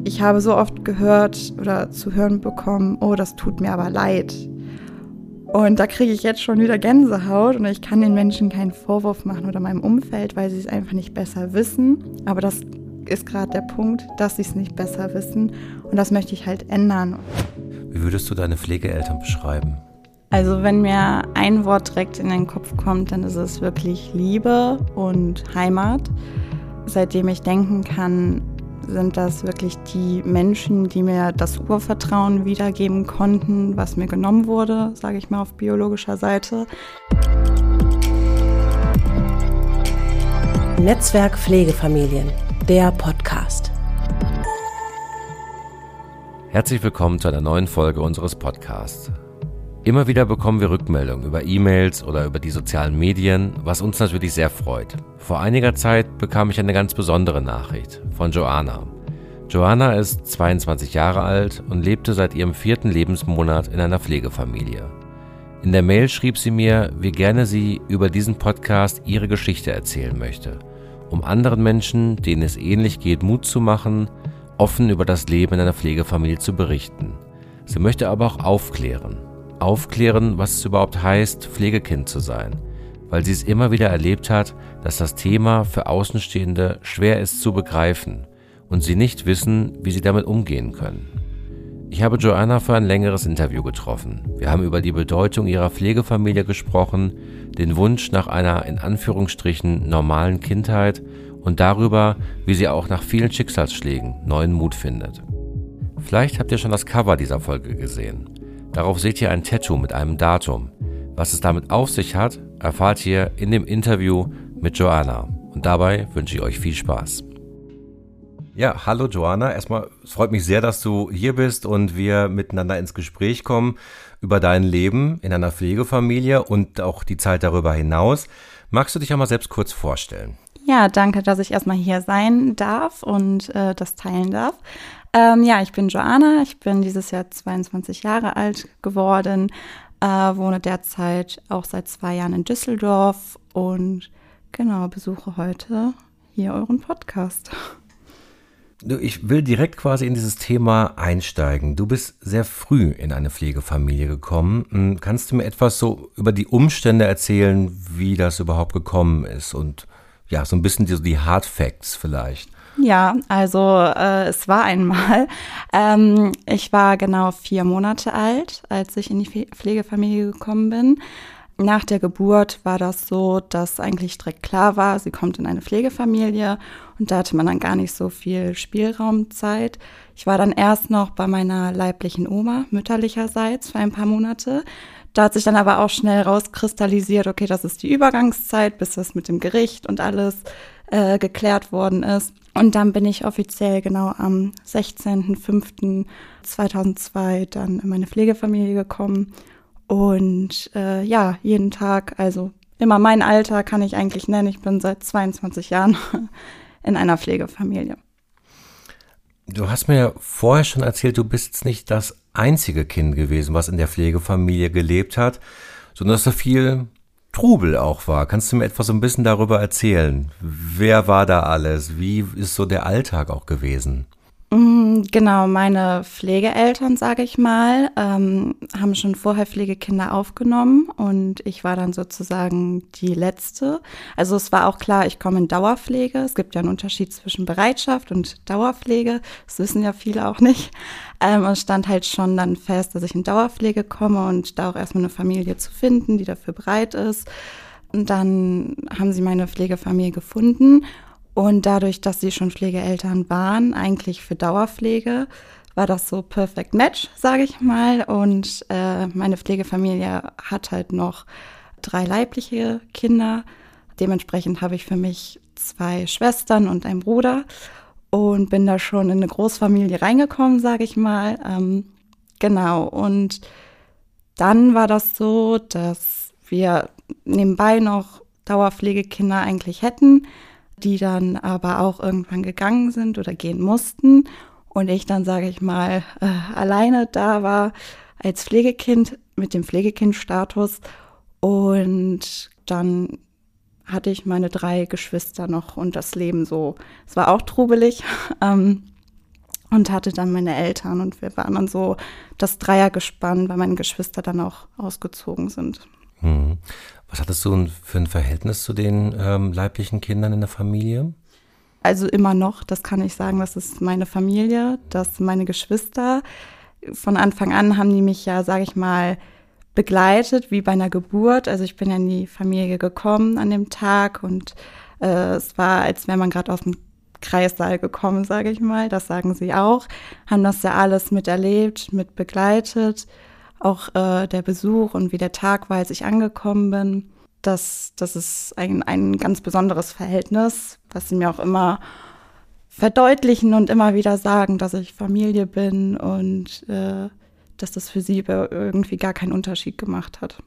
ich habe so oft gehört oder zu hören bekommen, oh, das tut mir aber leid. Und da kriege ich jetzt schon wieder Gänsehaut und ich kann den Menschen keinen Vorwurf machen oder meinem Umfeld, weil sie es einfach nicht besser wissen. Aber das ist gerade der Punkt, dass sie es nicht besser wissen und das möchte ich halt ändern. Wie würdest du deine Pflegeeltern beschreiben? Also wenn mir ein Wort direkt in den Kopf kommt, dann ist es wirklich Liebe und Heimat. Seitdem ich denken kann, sind das wirklich die Menschen, die mir das Urvertrauen wiedergeben konnten, was mir genommen wurde, sage ich mal auf biologischer Seite. Netzwerk Pflegefamilien, der Podcast. Herzlich willkommen zu einer neuen Folge unseres Podcasts. Immer wieder bekommen wir Rückmeldungen über E-Mails oder über die sozialen Medien, was uns natürlich sehr freut. Vor einiger Zeit bekam ich eine ganz besondere Nachricht von Joanna. Joanna ist 22 Jahre alt und lebte seit ihrem 4. Lebensmonat in einer Pflegefamilie. In der Mail schrieb sie mir, wie gerne sie über diesen Podcast ihre Geschichte erzählen möchte, um anderen Menschen, denen es ähnlich geht, Mut zu machen, offen über das Leben in einer Pflegefamilie zu berichten. Sie möchte aber auch aufklären, was es überhaupt heißt, Pflegekind zu sein, weil sie es immer wieder erlebt hat, dass das Thema für Außenstehende schwer ist zu begreifen und sie nicht wissen, wie sie damit umgehen können. Ich habe Joanna für ein längeres Interview getroffen. Wir haben über die Bedeutung ihrer Pflegefamilie gesprochen, den Wunsch nach einer in Anführungsstrichen normalen Kindheit und darüber, wie sie auch nach vielen Schicksalsschlägen neuen Mut findet. Vielleicht habt ihr schon das Cover dieser Folge gesehen. Darauf seht ihr ein Tattoo mit einem Datum. Was es damit auf sich hat, erfahrt ihr in dem Interview mit Joanna. Und dabei wünsche ich euch viel Spaß. Ja, hallo Joanna. Erstmal, es freut mich sehr, dass du hier bist und wir miteinander ins Gespräch kommen über dein Leben in einer Pflegefamilie und auch die Zeit darüber hinaus. Magst du dich einmal selbst kurz vorstellen? Ja, danke, dass ich erstmal hier sein darf und das teilen darf. Ich bin Joanna, ich bin dieses Jahr 22 Jahre alt geworden, wohne derzeit auch seit 2 Jahren in Düsseldorf und besuche heute hier euren Podcast. Ich will direkt quasi in dieses Thema einsteigen. Du bist sehr früh in eine Pflegefamilie gekommen. Kannst du mir etwas so über die Umstände erzählen, wie das überhaupt gekommen ist und ja, so ein bisschen die Hard Facts vielleicht? Ja, also es war einmal, ich war genau 4 Monate alt, als ich in die Pflegefamilie gekommen bin. Nach der Geburt war das so, dass eigentlich direkt klar war, sie kommt in eine Pflegefamilie und da hatte man dann gar nicht so viel Spielraumzeit. Ich war dann erst noch bei meiner leiblichen Oma, mütterlicherseits, für ein paar Monate. Da hat sich dann aber auch schnell rauskristallisiert, okay, das ist die Übergangszeit, bis das mit dem Gericht und alles geklärt worden ist. Und dann bin ich offiziell genau am 16.05.2002 dann in meine Pflegefamilie gekommen. Und jeden Tag, also immer mein Alter kann ich eigentlich nennen. Ich bin seit 22 Jahren in einer Pflegefamilie. Du hast mir ja vorher schon erzählt, du bist jetzt nicht das einzige Kind gewesen, was in der Pflegefamilie gelebt hat, sondern dass da viel Trubel auch war. Kannst du mir etwas so ein bisschen darüber erzählen? Wer war da alles? Wie ist so der Alltag auch gewesen? Genau, meine Pflegeeltern, sage ich mal, haben schon vorher Pflegekinder aufgenommen und ich war dann sozusagen die Letzte. Also es war auch klar, ich komme in Dauerpflege. Es gibt ja einen Unterschied zwischen Bereitschaft und Dauerpflege. Das wissen ja viele auch nicht. Es stand halt schon dann fest, dass ich in Dauerpflege komme und da auch erstmal eine Familie zu finden, die dafür bereit ist. Und dann haben sie meine Pflegefamilie gefunden. Und dadurch, dass sie schon Pflegeeltern waren, eigentlich für Dauerpflege, war das so Perfect Match, sage ich mal. Und meine Pflegefamilie hat halt noch 3 leibliche Kinder. Dementsprechend habe ich für mich 2 Schwestern und einen Bruder und bin da schon in eine Großfamilie reingekommen, sage ich mal. Und dann war das so, dass wir nebenbei noch Dauerpflegekinder eigentlich hätten, die dann aber auch irgendwann gegangen sind oder gehen mussten. Und ich dann, sage ich mal, alleine da war als Pflegekind mit dem Pflegekindstatus. Und dann hatte ich meine 3 Geschwister noch und das Leben so. Es war auch trubelig. und hatte dann meine Eltern. Und wir waren dann so das Dreiergespann, weil meine Geschwister dann auch ausgezogen sind. Was hattest du für ein Verhältnis zu den leiblichen Kindern in der Familie? Also immer noch, das kann ich sagen, das ist meine Familie, das sind meine Geschwister. Von Anfang an haben die mich ja, sage ich mal, begleitet, wie bei einer Geburt. Also ich bin ja in die Familie gekommen an dem Tag und es war, als wäre man gerade aus dem Kreissaal gekommen, sage ich mal. Das sagen sie auch. Haben das ja alles miterlebt, mit begleitet. Auch der Besuch und wie der Tag war, als ich angekommen bin. Das ist ein ganz besonderes Verhältnis, was sie mir auch immer verdeutlichen und immer wieder sagen, dass ich Familie bin und dass das für sie irgendwie gar keinen Unterschied gemacht hat.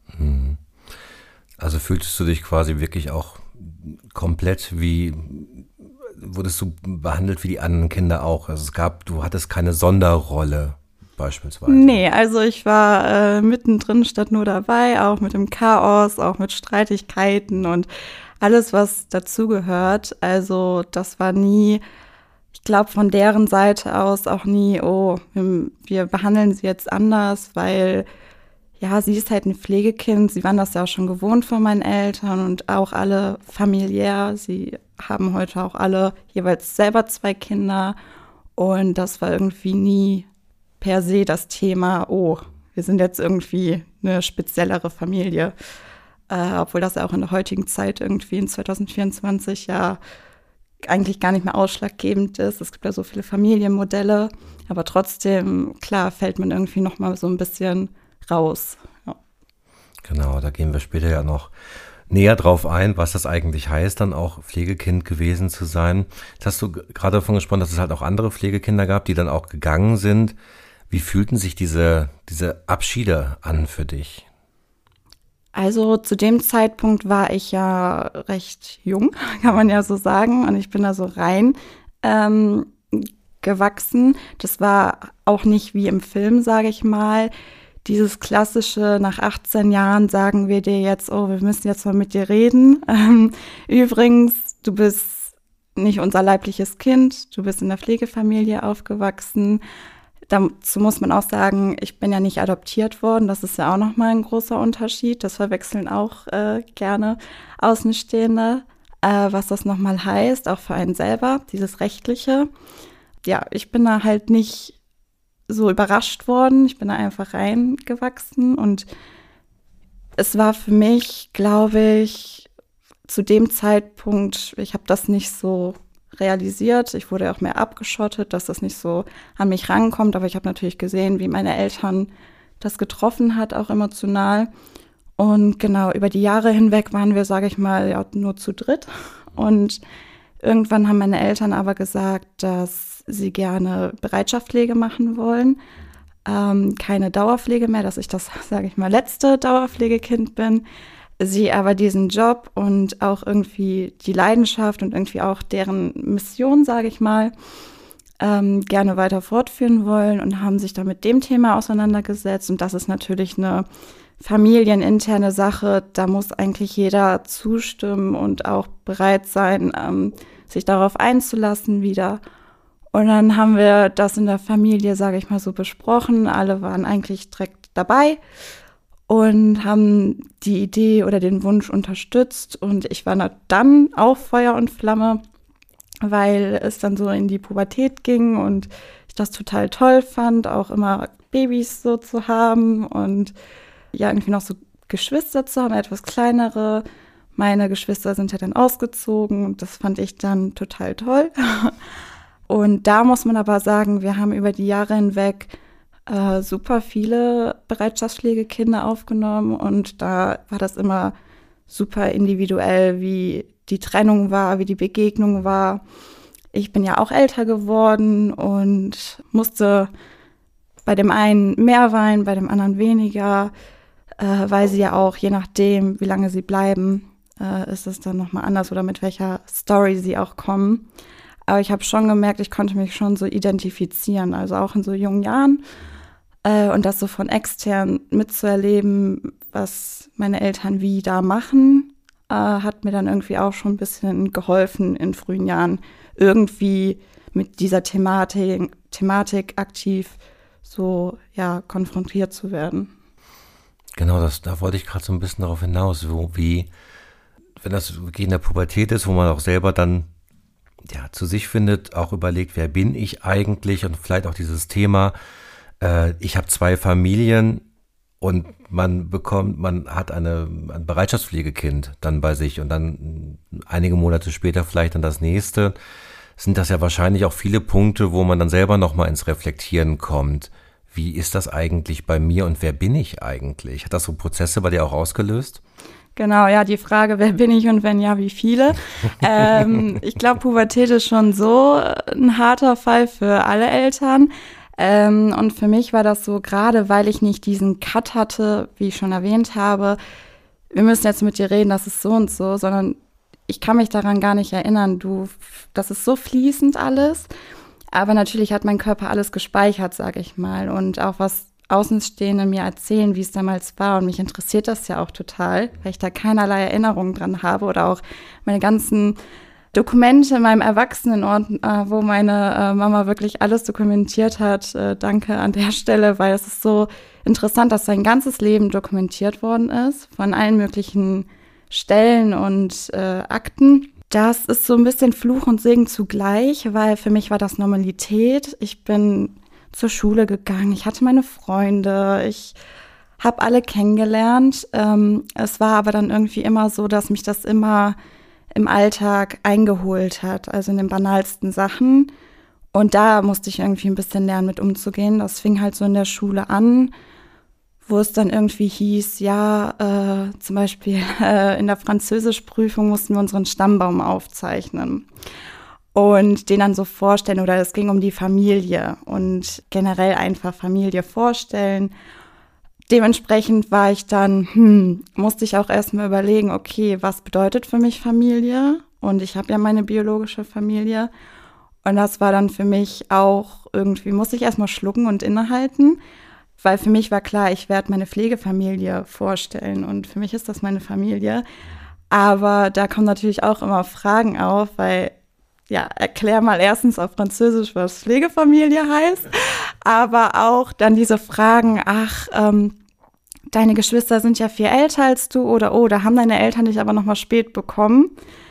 Also fühltest du dich quasi wirklich auch komplett wurdest du behandelt wie die anderen Kinder auch? Also du hattest keine Sonderrolle beispielsweise? Nee, also ich war mittendrin statt nur dabei, auch mit dem Chaos, auch mit Streitigkeiten und alles, was dazugehört. Also das war nie, ich glaube von deren Seite aus auch nie, oh, wir behandeln sie jetzt anders, weil ja, sie ist halt ein Pflegekind. Sie waren das ja auch schon gewohnt von meinen Eltern und auch alle familiär. Sie haben heute auch alle jeweils selber 2 Kinder und das war irgendwie nie per se das Thema, oh, wir sind jetzt irgendwie eine speziellere Familie. Obwohl das ja auch in der heutigen Zeit irgendwie in 2024 ja eigentlich gar nicht mehr ausschlaggebend ist. Es gibt ja so viele Familienmodelle, aber trotzdem, klar, fällt man irgendwie noch mal so ein bisschen raus. Ja. Genau, da gehen wir später ja noch näher drauf ein, was das eigentlich heißt, dann auch Pflegekind gewesen zu sein. Jetzt hast du gerade davon gesprochen, dass es halt auch andere Pflegekinder gab, die dann auch gegangen sind. Wie fühlten sich diese Abschiede an für dich? Also zu dem Zeitpunkt war ich ja recht jung, kann man ja so sagen. Und ich bin da so rein gewachsen. Das war auch nicht wie im Film, sage ich mal. Dieses klassische, nach 18 Jahren sagen wir dir jetzt, oh, wir müssen jetzt mal mit dir reden. Übrigens, du bist nicht unser leibliches Kind, du bist in der Pflegefamilie aufgewachsen. Dazu muss man auch sagen, ich bin ja nicht adoptiert worden. Das ist ja auch nochmal ein großer Unterschied. Das verwechseln auch gerne Außenstehende, was das nochmal heißt, auch für einen selber, dieses Rechtliche. Ja, ich bin da halt nicht so überrascht worden. Ich bin da einfach reingewachsen und es war für mich, glaube ich, zu dem Zeitpunkt, ich habe das nicht so realisiert. Ich wurde auch mehr abgeschottet, dass das nicht so an mich rankommt. Aber ich habe natürlich gesehen, wie meine Eltern das getroffen hat, auch emotional. Und genau, über die Jahre hinweg waren wir, sage ich mal, ja, nur zu dritt. Und irgendwann haben meine Eltern aber gesagt, dass sie gerne Bereitschaftspflege machen wollen. Keine Dauerpflege mehr, dass ich das, sage ich mal, letzte Dauerpflegekind bin. Sie aber diesen Job und auch irgendwie die Leidenschaft und irgendwie auch deren Mission, sage ich mal, gerne weiter fortführen wollen und haben sich da mit dem Thema auseinandergesetzt. Und das ist natürlich eine familieninterne Sache. Da muss eigentlich jeder zustimmen und auch bereit sein, sich darauf einzulassen wieder. Und dann haben wir das in der Familie, sage ich mal, so besprochen. Alle waren eigentlich direkt dabei und haben die Idee oder den Wunsch unterstützt. Und ich war dann auch Feuer und Flamme, weil es dann so in die Pubertät ging und ich das total toll fand, auch immer Babys so zu haben und ja, irgendwie noch so Geschwister zu haben, etwas kleinere. Meine Geschwister sind ja dann ausgezogen und das fand ich dann total toll. Und da muss man aber sagen, wir haben über die Jahre hinweg super viele Bereitschaftspflegekinder aufgenommen und da war das immer super individuell, wie die Trennung war, wie die Begegnung war. Ich bin ja auch älter geworden und musste bei dem einen mehr weinen, bei dem anderen weniger, weil sie ja auch, je nachdem, wie lange sie bleiben, ist es dann nochmal anders oder mit welcher Story sie auch kommen. Aber ich habe schon gemerkt, ich konnte mich schon so identifizieren, also auch in so jungen Jahren. Und das so von extern mitzuerleben, was meine Eltern wie da machen, hat mir dann irgendwie auch schon ein bisschen geholfen in frühen Jahren, irgendwie mit dieser Thematik aktiv so konfrontiert zu werden. Genau, da wollte ich gerade so ein bisschen darauf hinaus, wenn das wirklich in der Pubertät ist, wo man auch selber dann zu sich findet, auch überlegt, wer bin ich eigentlich, und vielleicht auch dieses Thema, ich habe 2 Familien und man hat ein Bereitschaftspflegekind dann bei sich und dann einige Monate später vielleicht dann das nächste, sind das ja wahrscheinlich auch viele Punkte, wo man dann selber nochmal ins Reflektieren kommt. Wie ist das eigentlich bei mir und wer bin ich eigentlich? Hat das so Prozesse bei dir auch ausgelöst? Genau, ja, die Frage, wer bin ich und wenn ja, wie viele? Ich glaube, Pubertät ist schon so ein harter Fall für alle Eltern. Und für mich war das so, gerade weil ich nicht diesen Cut hatte, wie ich schon erwähnt habe, wir müssen jetzt mit dir reden, das ist so und so, sondern ich kann mich daran gar nicht erinnern. Das ist so fließend alles. Aber natürlich hat mein Körper alles gespeichert, sage ich mal. Und auch was Außenstehende mir erzählen, wie es damals war. Und mich interessiert das ja auch total, weil ich da keinerlei Erinnerungen dran habe. Oder auch meine ganzen Dokumente in meinem Erwachsenenort, wo meine Mama wirklich alles dokumentiert hat. Danke an der Stelle, weil es ist so interessant, dass sein ganzes Leben dokumentiert worden ist. Von allen möglichen Stellen und Akten. Das ist so ein bisschen Fluch und Segen zugleich, weil für mich war das Normalität. Ich bin zur Schule gegangen, ich hatte meine Freunde, ich habe alle kennengelernt. Es war aber dann irgendwie immer so, dass mich das immer im Alltag eingeholt hat, also in den banalsten Sachen. Und da musste ich irgendwie ein bisschen lernen, mit umzugehen. Das fing halt so in der Schule an, wo es dann irgendwie hieß, zum Beispiel in der Französischprüfung mussten wir unseren Stammbaum aufzeichnen und den dann so vorstellen, oder es ging um die Familie und generell einfach Familie vorstellen. Dementsprechend war ich dann, musste ich auch erstmal überlegen, okay, was bedeutet für mich Familie? Und ich habe ja meine biologische Familie. Und das war dann für mich auch irgendwie, musste ich erstmal schlucken und innehalten. Weil für mich war klar, ich werde meine Pflegefamilie vorstellen und für mich ist das meine Familie. Aber da kommen natürlich auch immer Fragen auf, weil, erklär mal erstens auf Französisch, was Pflegefamilie heißt, aber auch dann diese Fragen, deine Geschwister sind ja viel älter als du oder da haben deine Eltern dich aber noch mal spät bekommen.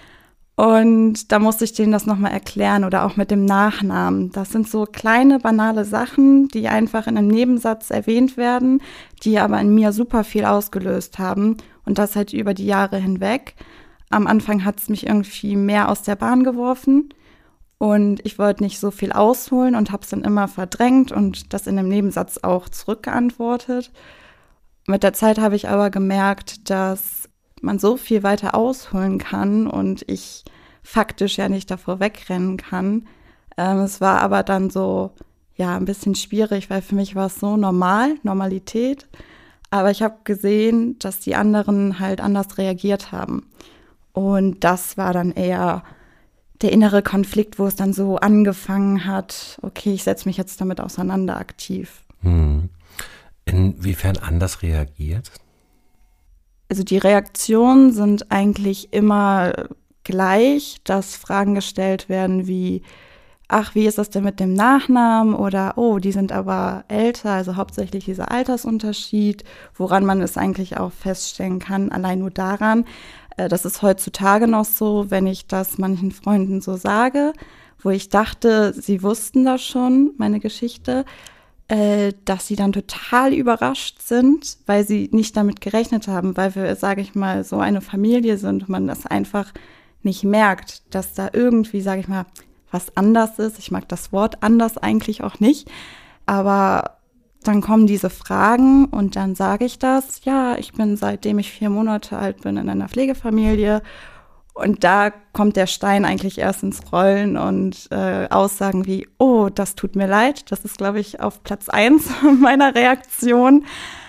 Und da musste ich denen das nochmal erklären oder auch mit dem Nachnamen. Das sind so kleine, banale Sachen, die einfach in einem Nebensatz erwähnt werden, die aber in mir super viel ausgelöst haben. Und das halt über die Jahre hinweg. Am Anfang hat es mich irgendwie mehr aus der Bahn geworfen. Und ich wollte nicht so viel ausholen und habe es dann immer verdrängt und das in einem Nebensatz auch zurückgeantwortet. Mit der Zeit habe ich aber gemerkt, dass man so viel weiter ausholen kann und ich faktisch ja nicht davor wegrennen kann. Es war aber dann so, ein bisschen schwierig, weil für mich war es so Normalität. Aber ich habe gesehen, dass die anderen halt anders reagiert haben. Und das war dann eher der innere Konflikt, wo es dann so angefangen hat, okay, ich setze mich jetzt damit auseinander aktiv. Inwiefern anders reagiert? Also die Reaktionen sind eigentlich immer gleich, dass Fragen gestellt werden wie, wie ist das denn mit dem Nachnamen? Oder, die sind aber älter, also hauptsächlich dieser Altersunterschied, woran man es eigentlich auch feststellen kann, allein nur daran. Das ist heutzutage noch so, wenn ich das manchen Freunden so sage, wo ich dachte, sie wussten das schon, meine Geschichte, dass sie dann total überrascht sind, weil sie nicht damit gerechnet haben, weil wir, sage ich mal, so eine Familie sind und man das einfach nicht merkt, dass da irgendwie, sage ich mal, was anders ist. Ich mag das Wort anders eigentlich auch nicht, aber dann kommen diese Fragen und dann sage ich das, ich bin seitdem ich 4 Monate alt bin in einer Pflegefamilie. Und da kommt der Stein eigentlich erst ins Rollen und Aussagen wie, das tut mir leid. Das ist, glaube ich, auf Platz 1 meiner Reaktion.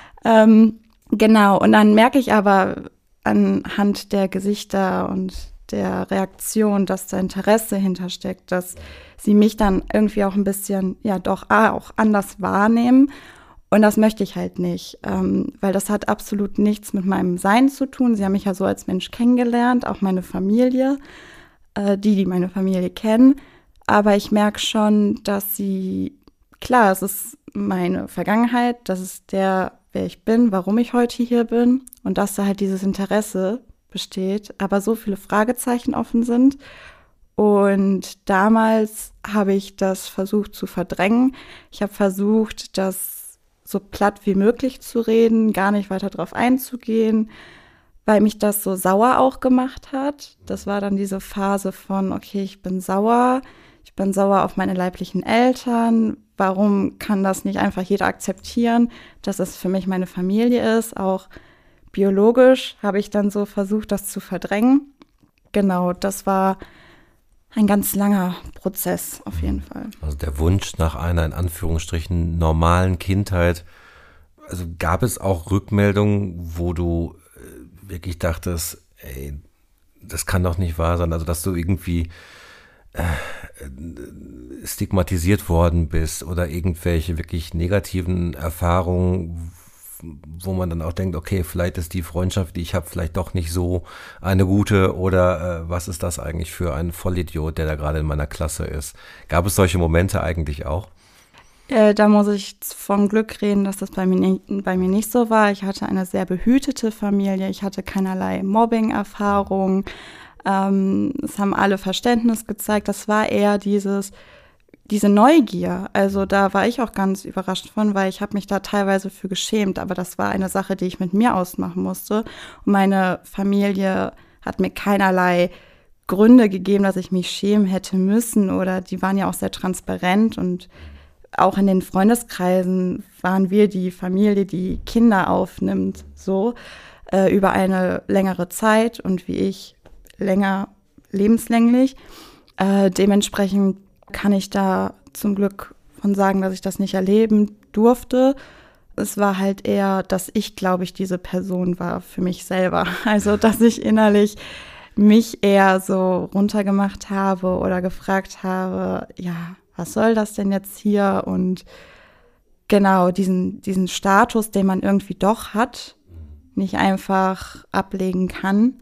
Genau, und dann merke ich aber anhand der Gesichter und der Reaktion, dass da Interesse hintersteckt, dass sie mich dann irgendwie auch ein bisschen, auch anders wahrnehmen. Und das möchte ich halt nicht, weil das hat absolut nichts mit meinem Sein zu tun. Sie haben mich ja so als Mensch kennengelernt, auch meine Familie, die meine Familie kennen. Aber ich merke schon, dass klar, es ist meine Vergangenheit, das ist wer ich bin, warum ich heute hier bin und dass da halt dieses Interesse besteht, aber so viele Fragezeichen offen sind. Und damals habe ich das versucht zu verdrängen. Ich habe versucht, das so platt wie möglich zu reden, gar nicht weiter drauf einzugehen, weil mich das so sauer auch gemacht hat. Das war dann diese Phase von, okay, ich bin sauer auf meine leiblichen Eltern. Warum kann das nicht einfach jeder akzeptieren, dass es für mich meine Familie ist? Auch biologisch habe ich dann so versucht, das zu verdrängen. Genau, das war ein ganz langer Prozess auf jeden Fall. Also der Wunsch nach einer in Anführungsstrichen normalen Kindheit. Also gab es auch Rückmeldungen, wo du wirklich dachtest, ey, das kann doch nicht wahr sein. Also dass du irgendwie stigmatisiert worden bist oder irgendwelche wirklich negativen Erfahrungen, wo man dann auch denkt, okay, vielleicht ist die Freundschaft, die ich habe, vielleicht doch nicht so eine gute oder was ist das eigentlich für ein Vollidiot, der da gerade in meiner Klasse ist. Gab es solche Momente eigentlich auch? Da muss ich vom Glück reden, dass das bei mir nicht so war. Ich hatte eine sehr behütete Familie, ich hatte keinerlei Mobbing-Erfahrung. Es haben alle Verständnis gezeigt. Das war eher diese Neugier. Also da war ich auch ganz überrascht von, weil ich habe mich da teilweise für geschämt. Aber das war eine Sache, die ich mit mir ausmachen musste. Und meine Familie hat mir keinerlei Gründe gegeben, dass ich mich schämen hätte müssen. Oder die waren ja auch sehr transparent. Und auch in den Freundeskreisen waren wir die Familie, die Kinder aufnimmt, so über eine längere Zeit. Und wie ich länger lebenslänglich. Dementsprechend kann ich da zum Glück von sagen, dass ich das nicht erleben durfte. Es war halt eher, dass ich, glaube ich, diese Person war für mich selber. Also, dass ich innerlich mich eher so runtergemacht habe oder gefragt habe, ja, was soll das denn jetzt hier? Und genau, diesen Status, den man irgendwie doch hat, nicht einfach ablegen kann.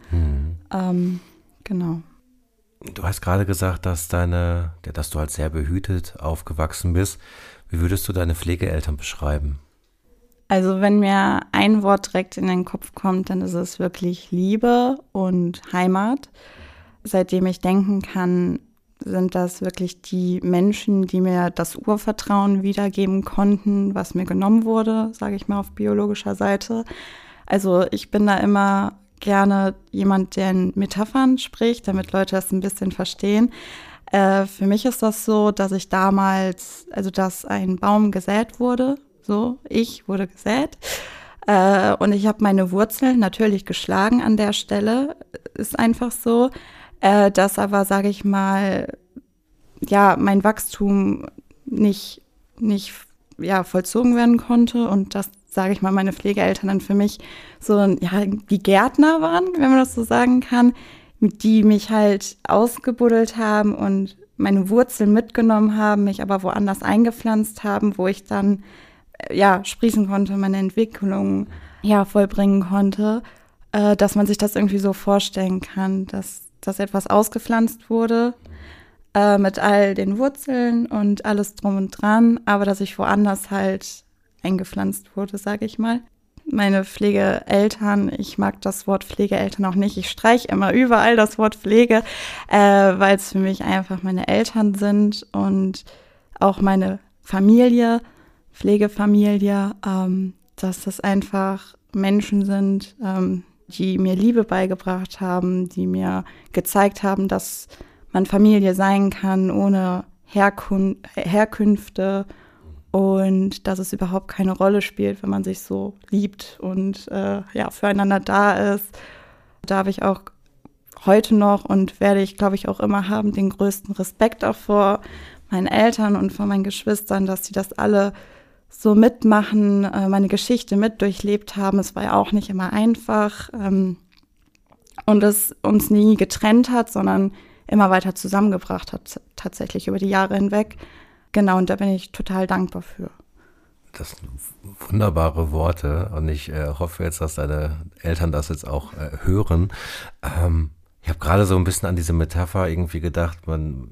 Genau. Du hast gerade gesagt, dass du halt sehr behütet aufgewachsen bist. Wie würdest du deine Pflegeeltern beschreiben? Also wenn mir ein Wort direkt in den Kopf kommt, dann ist es wirklich Liebe und Heimat. Seitdem ich denken kann, sind das wirklich die Menschen, die mir das Urvertrauen wiedergeben konnten, was mir genommen wurde, sage ich mal auf biologischer Seite. Also ich bin da immer gerne jemand, der in Metaphern spricht, damit Leute das ein bisschen verstehen. Für mich ist das so, dass ich damals, also dass ein Baum gesät wurde, so, ich wurde gesät und ich habe meine Wurzeln natürlich geschlagen an der Stelle, ist einfach so, dass aber, sage ich mal, ja, mein Wachstum nicht vollzogen werden konnte und das, sage ich mal, meine Pflegeeltern dann für mich so, ja, die Gärtner waren, wenn man das so sagen kann, die mich halt ausgebuddelt haben und meine Wurzeln mitgenommen haben, mich aber woanders eingepflanzt haben, wo ich dann, sprießen konnte, meine Entwicklung, vollbringen konnte, dass man sich das irgendwie so vorstellen kann, dass etwas ausgepflanzt wurde, mit all den Wurzeln und alles drum und dran, aber dass ich woanders halt eingepflanzt wurde, sage ich mal. Meine Pflegeeltern, ich mag das Wort Pflegeeltern auch nicht. Ich streiche immer überall das Wort Pflege, weil es für mich einfach meine Eltern sind und auch meine Familie, Pflegefamilie, dass das einfach Menschen sind, die mir Liebe beigebracht haben, die mir gezeigt haben, dass man Familie sein kann ohne Herkünfte und dass es überhaupt keine Rolle spielt, wenn man sich so liebt und füreinander da ist. Da habe ich auch heute noch und werde ich, glaube ich, auch immer haben, den größten Respekt auch vor meinen Eltern und vor meinen Geschwistern, dass sie das alle so mitmachen, meine Geschichte mit durchlebt haben. Es war ja auch nicht immer einfach und es uns nie getrennt hat, sondern immer weiter zusammengebracht hat, tatsächlich über die Jahre hinweg. Genau, und da bin ich total dankbar für. Das sind wunderbare Worte und ich hoffe jetzt, dass deine Eltern das jetzt auch hören. Ich habe gerade so ein bisschen an diese Metapher irgendwie gedacht, man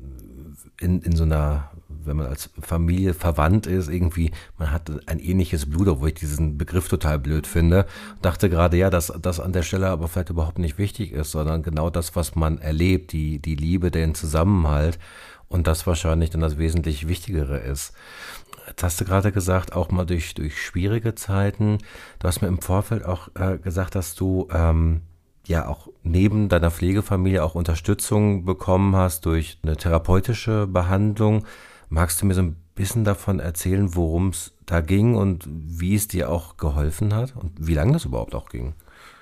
in so einer, wenn man als Familie verwandt ist, irgendwie, man hat ein ähnliches Blut, obwohl ich diesen Begriff total blöd finde. Dachte gerade, ja, dass das an der Stelle aber vielleicht überhaupt nicht wichtig ist, sondern genau das, was man erlebt, die Liebe, den Zusammenhalt und das wahrscheinlich dann das wesentlich Wichtigere ist. Jetzt hast du gerade gesagt, auch mal durch schwierige Zeiten. Du hast mir im Vorfeld auch gesagt, dass du ja auch neben deiner Pflegefamilie auch Unterstützung bekommen hast durch eine therapeutische Behandlung. Magst du mir so ein bisschen davon erzählen, worum es da ging und wie es dir auch geholfen hat und wie lange das überhaupt auch ging?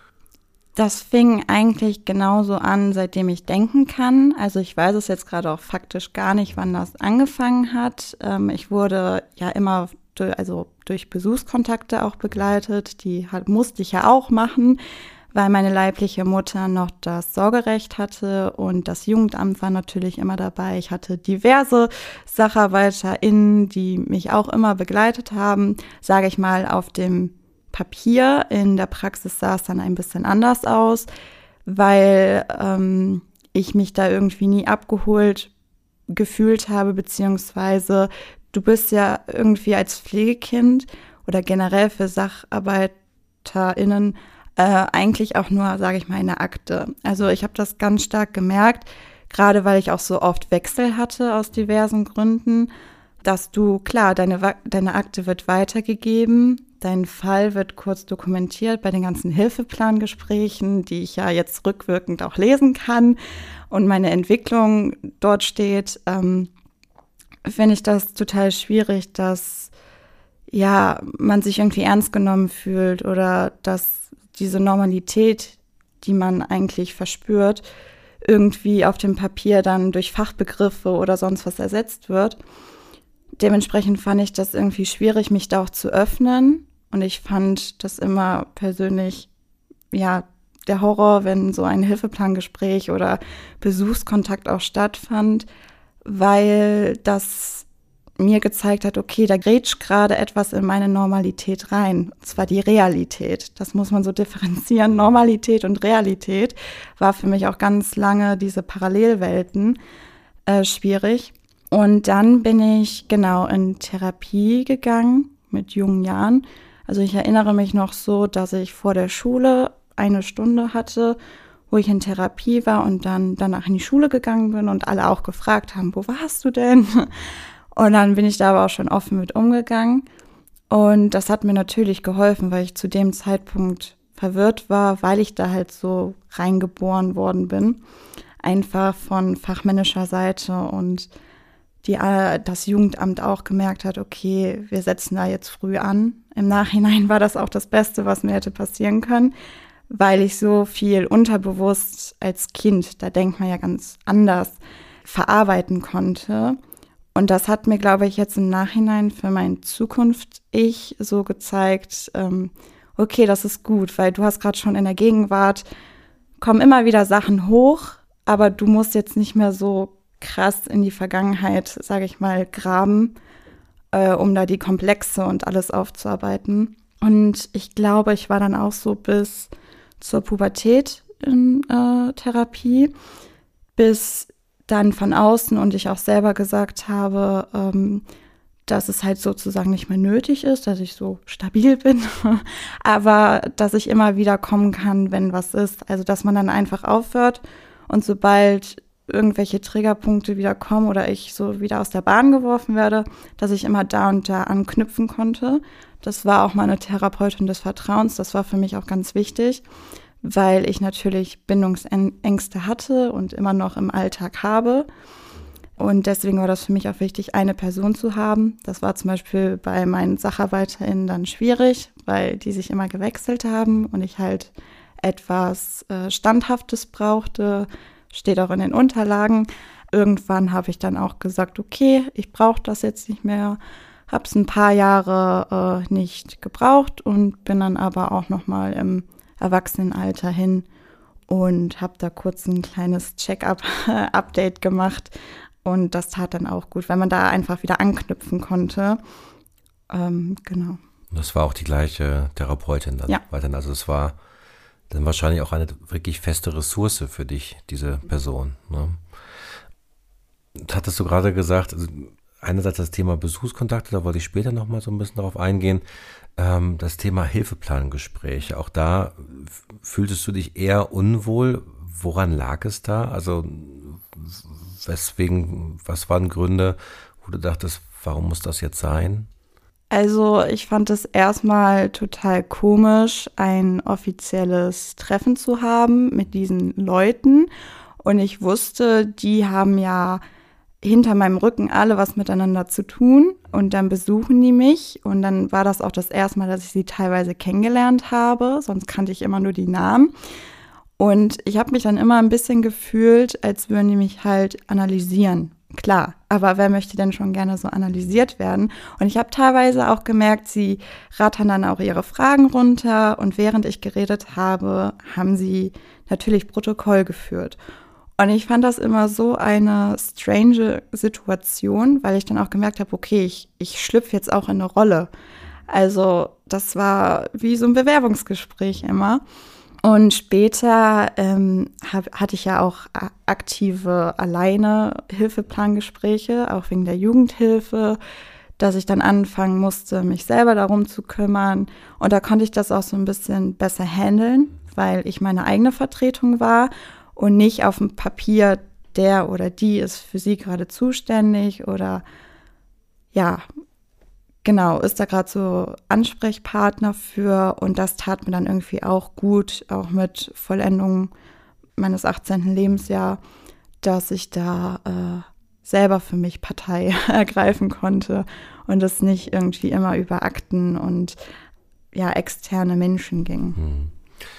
Das fing eigentlich genauso an, seitdem ich denken kann. Also ich weiß es jetzt gerade auch faktisch gar nicht, wann das angefangen hat. Ich wurde ja immer durch Besuchskontakte auch begleitet. Die musste ich ja auch machen, weil meine leibliche Mutter noch das Sorgerecht hatte und das Jugendamt war natürlich immer dabei. Ich hatte diverse SacharbeiterInnen, die mich auch immer begleitet haben, sage ich mal, auf dem Papier. In der Praxis sah es dann ein bisschen anders aus, weil ich mich da irgendwie nie abgeholt gefühlt habe, beziehungsweise du bist ja irgendwie als Pflegekind oder generell für SacharbeiterInnen eigentlich auch nur, sage ich mal, eine Akte. Also ich habe das ganz stark gemerkt, gerade weil ich auch so oft Wechsel hatte aus diversen Gründen, dass du, klar, deine Akte wird weitergegeben, dein Fall wird kurz dokumentiert bei den ganzen Hilfeplangesprächen, die ich ja jetzt rückwirkend auch lesen kann und meine Entwicklung dort steht, finde ich das total schwierig, dass ja man sich irgendwie ernst genommen fühlt oder dass diese Normalität, die man eigentlich verspürt, irgendwie auf dem Papier dann durch Fachbegriffe oder sonst was ersetzt wird. Dementsprechend fand ich das irgendwie schwierig, mich da auch zu öffnen. Und ich fand das immer persönlich, ja, der Horror, wenn so ein Hilfeplangespräch oder Besuchskontakt auch stattfand, weil das mir gezeigt hat, okay, da grätscht gerade etwas in meine Normalität rein. Und zwar die Realität. Das muss man so differenzieren. Normalität und Realität war für mich auch ganz lange diese Parallelwelten schwierig. Und dann bin ich genau in Therapie gegangen mit jungen Jahren. Also ich erinnere mich noch so, dass ich vor der Schule eine Stunde hatte, wo ich in Therapie war und dann danach in die Schule gegangen bin und alle auch gefragt haben, wo warst du denn? Und dann bin ich da aber auch schon offen mit umgegangen. Und das hat mir natürlich geholfen, weil ich zu dem Zeitpunkt verwirrt war, weil ich da halt so reingeboren worden bin. Einfach von fachmännischer Seite und das Jugendamt auch gemerkt hat, okay, wir setzen da jetzt früh an. Im Nachhinein war das auch das Beste, was mir hätte passieren können, weil ich so viel unterbewusst als Kind, da denkt man ja ganz anders, verarbeiten konnte. Und das hat mir, glaube ich, jetzt im Nachhinein für meine Zukunft so gezeigt, okay, das ist gut, weil du hast gerade schon in der Gegenwart, kommen immer wieder Sachen hoch, aber du musst jetzt nicht mehr so krass in die Vergangenheit, sage ich mal, graben, um da die Komplexe und alles aufzuarbeiten. Und ich glaube, ich war dann auch so bis zur Pubertät in Therapie, bis dann von außen und ich auch selber gesagt habe, dass es halt sozusagen nicht mehr nötig ist, dass ich so stabil bin, aber dass ich immer wieder kommen kann, wenn was ist. Also dass man dann einfach aufhört und sobald irgendwelche Triggerpunkte wieder kommen oder ich so wieder aus der Bahn geworfen werde, dass ich immer da und da anknüpfen konnte. Das war auch meine Therapeutin des Vertrauens. Das war für mich auch ganz wichtig, weil ich natürlich Bindungsängste hatte und immer noch im Alltag habe. Und deswegen war das für mich auch wichtig, eine Person zu haben. Das war zum Beispiel bei meinen SacharbeiterInnen dann schwierig, weil die sich immer gewechselt haben und ich halt etwas Standhaftes brauchte, steht auch in den Unterlagen. Irgendwann habe ich dann auch gesagt, okay, ich brauche das jetzt nicht mehr, habe es ein paar Jahre nicht gebraucht und bin dann aber auch nochmal im Erwachsenenalter hin und habe da kurz ein kleines Check-up-Update gemacht und das tat dann auch gut, weil man da einfach wieder anknüpfen konnte. Genau. Das war auch die gleiche Therapeutin dann weiterhin. Also es war dann wahrscheinlich auch eine wirklich feste Ressource für dich, diese Person. Ne? Hattest du gerade gesagt, also einerseits das Thema Besuchskontakte, da wollte ich später nochmal so ein bisschen darauf eingehen, das Thema Hilfeplangespräche. Auch da fühltest du dich eher unwohl. Woran lag es da? Also was waren Gründe, wo du dachtest, warum muss das jetzt sein? Also ich fand es erstmal total komisch, ein offizielles Treffen zu haben mit diesen Leuten. Und ich wusste, die haben ja hinter meinem Rücken alle was miteinander zu tun. Und dann besuchen die mich. Und dann war das auch das erste Mal, dass ich sie teilweise kennengelernt habe. Sonst kannte ich immer nur die Namen. Und ich habe mich dann immer ein bisschen gefühlt, als würden die mich halt analysieren. Klar, aber wer möchte denn schon gerne so analysiert werden? Und ich habe teilweise auch gemerkt, sie rattern dann auch ihre Fragen runter und während ich geredet habe, haben sie natürlich Protokoll geführt. Und ich fand das immer so eine strange Situation, weil ich dann auch gemerkt habe, okay, ich schlüpfe jetzt auch in eine Rolle. Also das war wie so ein Bewerbungsgespräch immer. Und später hatte ich ja auch aktive alleine Hilfeplangespräche, auch wegen der Jugendhilfe, dass ich dann anfangen musste, mich selber darum zu kümmern. Und da konnte ich das auch so ein bisschen besser handeln, weil ich meine eigene Vertretung war und nicht auf dem Papier, der oder die ist für sie gerade zuständig oder ja, genau, ist da gerade so Ansprechpartner für und das tat mir dann irgendwie auch gut, auch mit Vollendung meines 18. Lebensjahr, dass ich da selber für mich Partei ergreifen konnte und es nicht irgendwie immer über Akten und ja, externe Menschen ging.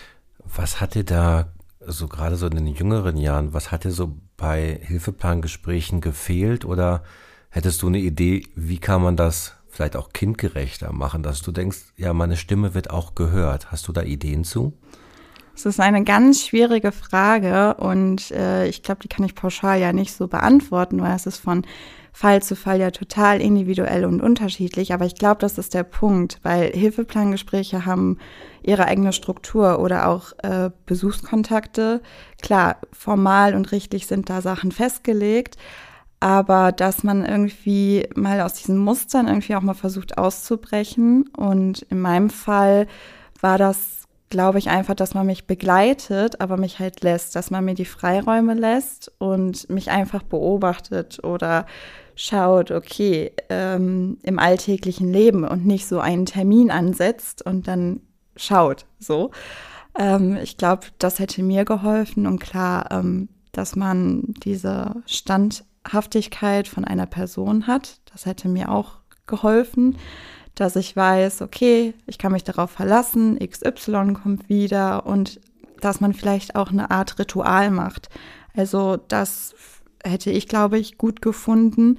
Was hat dir da, so gerade so in den jüngeren Jahren, was hat dir so bei Hilfeplangesprächen gefehlt oder hättest du eine Idee, wie kann man das vielleicht auch kindgerechter machen, dass du denkst, ja, meine Stimme wird auch gehört. Hast du da Ideen zu? Es ist eine ganz schwierige Frage und ich glaube, die kann ich pauschal ja nicht so beantworten, weil es ist von Fall zu Fall ja total individuell und unterschiedlich. Aber ich glaube, das ist der Punkt, weil Hilfeplangespräche haben ihre eigene Struktur oder auch Besuchskontakte. Klar, formal und rechtlich sind da Sachen festgelegt, aber dass man irgendwie mal aus diesen Mustern irgendwie auch mal versucht auszubrechen. Und in meinem Fall war das, glaube ich, einfach, dass man mich begleitet, aber mich halt lässt, dass man mir die Freiräume lässt und mich einfach beobachtet oder schaut, okay, im alltäglichen Leben und nicht so einen Termin ansetzt und dann schaut, so. Ich glaube, das hätte mir geholfen und klar, dass man diese Standhaftigkeit von einer Person hat, das hätte mir auch geholfen, dass ich weiß, okay, ich kann mich darauf verlassen, XY kommt wieder und dass man vielleicht auch eine Art Ritual macht. Also das hätte ich, glaube ich, gut gefunden,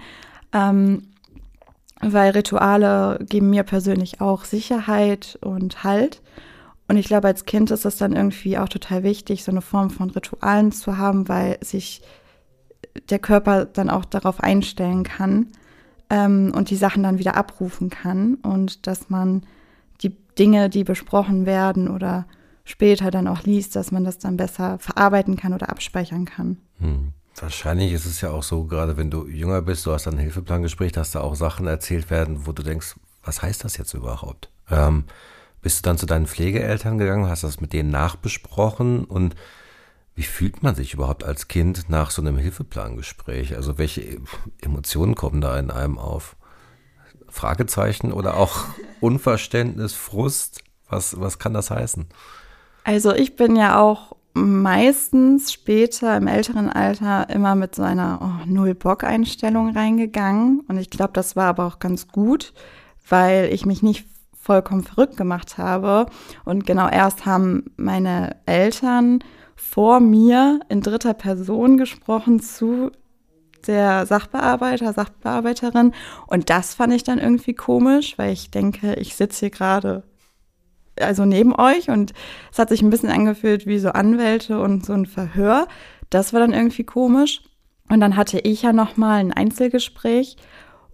weil Rituale geben mir persönlich auch Sicherheit und Halt. Und ich glaube, als Kind ist es dann irgendwie auch total wichtig, so eine Form von Ritualen zu haben, weil sich der Körper dann auch darauf einstellen kann und die Sachen dann wieder abrufen kann und dass man die Dinge, die besprochen werden oder später dann auch liest, dass man das dann besser verarbeiten kann oder abspeichern kann. Wahrscheinlich ist es ja auch so, gerade wenn du jünger bist, du hast dann ein Hilfeplangespräch, dass da auch Sachen erzählt werden, wo du denkst, was heißt das jetzt überhaupt? Bist du dann zu deinen Pflegeeltern gegangen, hast das mit denen nachbesprochen und wie fühlt man sich überhaupt als Kind nach so einem Hilfeplangespräch? Also welche Emotionen kommen da in einem auf? Fragezeichen oder auch Unverständnis, Frust? Was kann das heißen? Also ich bin ja auch meistens später im älteren Alter immer mit so einer Null-Bock-Einstellung reingegangen. Und ich glaube, das war aber auch ganz gut, weil ich mich nicht vollkommen verrückt gemacht habe. Und genau erst haben meine Eltern vor mir in dritter Person gesprochen zu der Sachbearbeiterin. Und das fand ich dann irgendwie komisch, weil ich denke, ich sitze hier gerade also neben euch und es hat sich ein bisschen angefühlt wie so Anwälte und so ein Verhör. Das war dann irgendwie komisch. Und dann hatte ich ja nochmal ein Einzelgespräch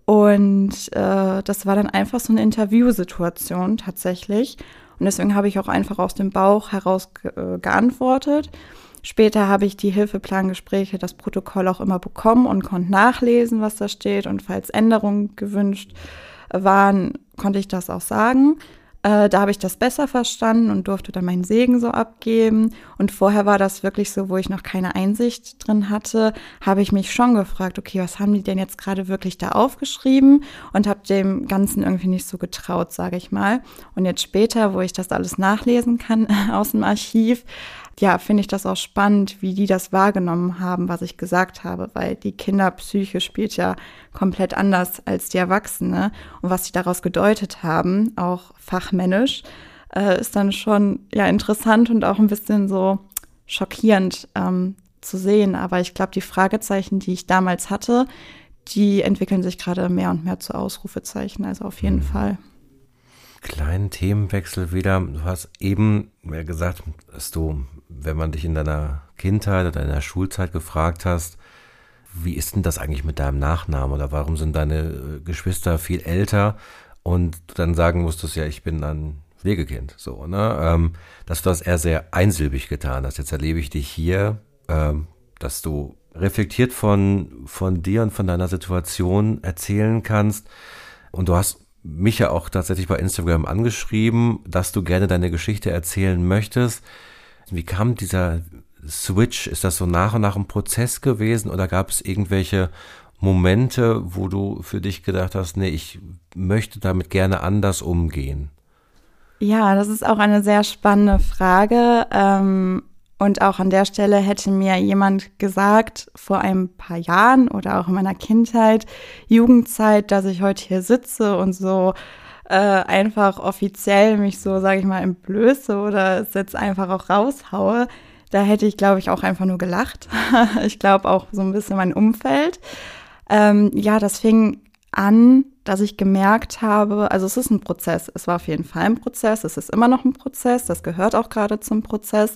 Und das war dann einfach so eine Interviewsituation tatsächlich. Und deswegen habe ich auch einfach aus dem Bauch heraus geantwortet. Später habe ich die Hilfeplangespräche, das Protokoll auch immer bekommen und konnte nachlesen, was da steht. Und falls Änderungen gewünscht waren, konnte ich das auch sagen. Da habe ich das besser verstanden und durfte dann meinen Segen so abgeben. Und vorher war das wirklich so, wo ich noch keine Einsicht drin hatte, habe ich mich schon gefragt, okay, was haben die denn jetzt gerade wirklich da aufgeschrieben? Und habe dem Ganzen irgendwie nicht so getraut, sage ich mal. Und jetzt später, wo ich das alles nachlesen kann aus dem Archiv, ja, finde ich das auch spannend, wie die das wahrgenommen haben, was ich gesagt habe, weil die Kinderpsyche spielt ja komplett anders als die Erwachsene. Und was sie daraus gedeutet haben, auch fachmännisch, ist dann schon ja interessant und auch ein bisschen so schockierend zu sehen. Aber ich glaube, die Fragezeichen, die ich damals hatte, die entwickeln sich gerade mehr und mehr zu Ausrufezeichen, also auf jeden Fall. Kleinen Themenwechsel wieder. Du hast eben gesagt, dass du, wenn man dich in deiner Kindheit oder in der Schulzeit gefragt hast, wie ist denn das eigentlich mit deinem Nachnamen oder warum sind deine Geschwister viel älter und du dann sagen musstest, ja, ich bin ein Pflegekind, so, ne? Dass du das eher sehr einsilbig getan hast. Jetzt erlebe ich dich hier, dass du reflektiert von dir und von deiner Situation erzählen kannst und du hast mich ja auch tatsächlich bei Instagram angeschrieben, dass du gerne deine Geschichte erzählen möchtest. Wie kam dieser Switch? Ist das so nach und nach ein Prozess gewesen oder gab es irgendwelche Momente, wo du für dich gedacht hast, nee, ich möchte damit gerne anders umgehen? Ja, das ist auch eine sehr spannende Frage. Und auch an der Stelle hätte mir jemand gesagt, vor ein paar Jahren oder auch in meiner Kindheit, Jugendzeit, dass ich heute hier sitze und so einfach offiziell mich so, sage ich mal, entblöße oder es jetzt einfach auch raushaue, da hätte ich, glaube ich, auch einfach nur gelacht. Ich glaube auch so ein bisschen mein Umfeld. Ja, das fing an, dass ich gemerkt habe, also es ist ein Prozess, es war auf jeden Fall ein Prozess, es ist immer noch ein Prozess, das gehört auch gerade zum Prozess.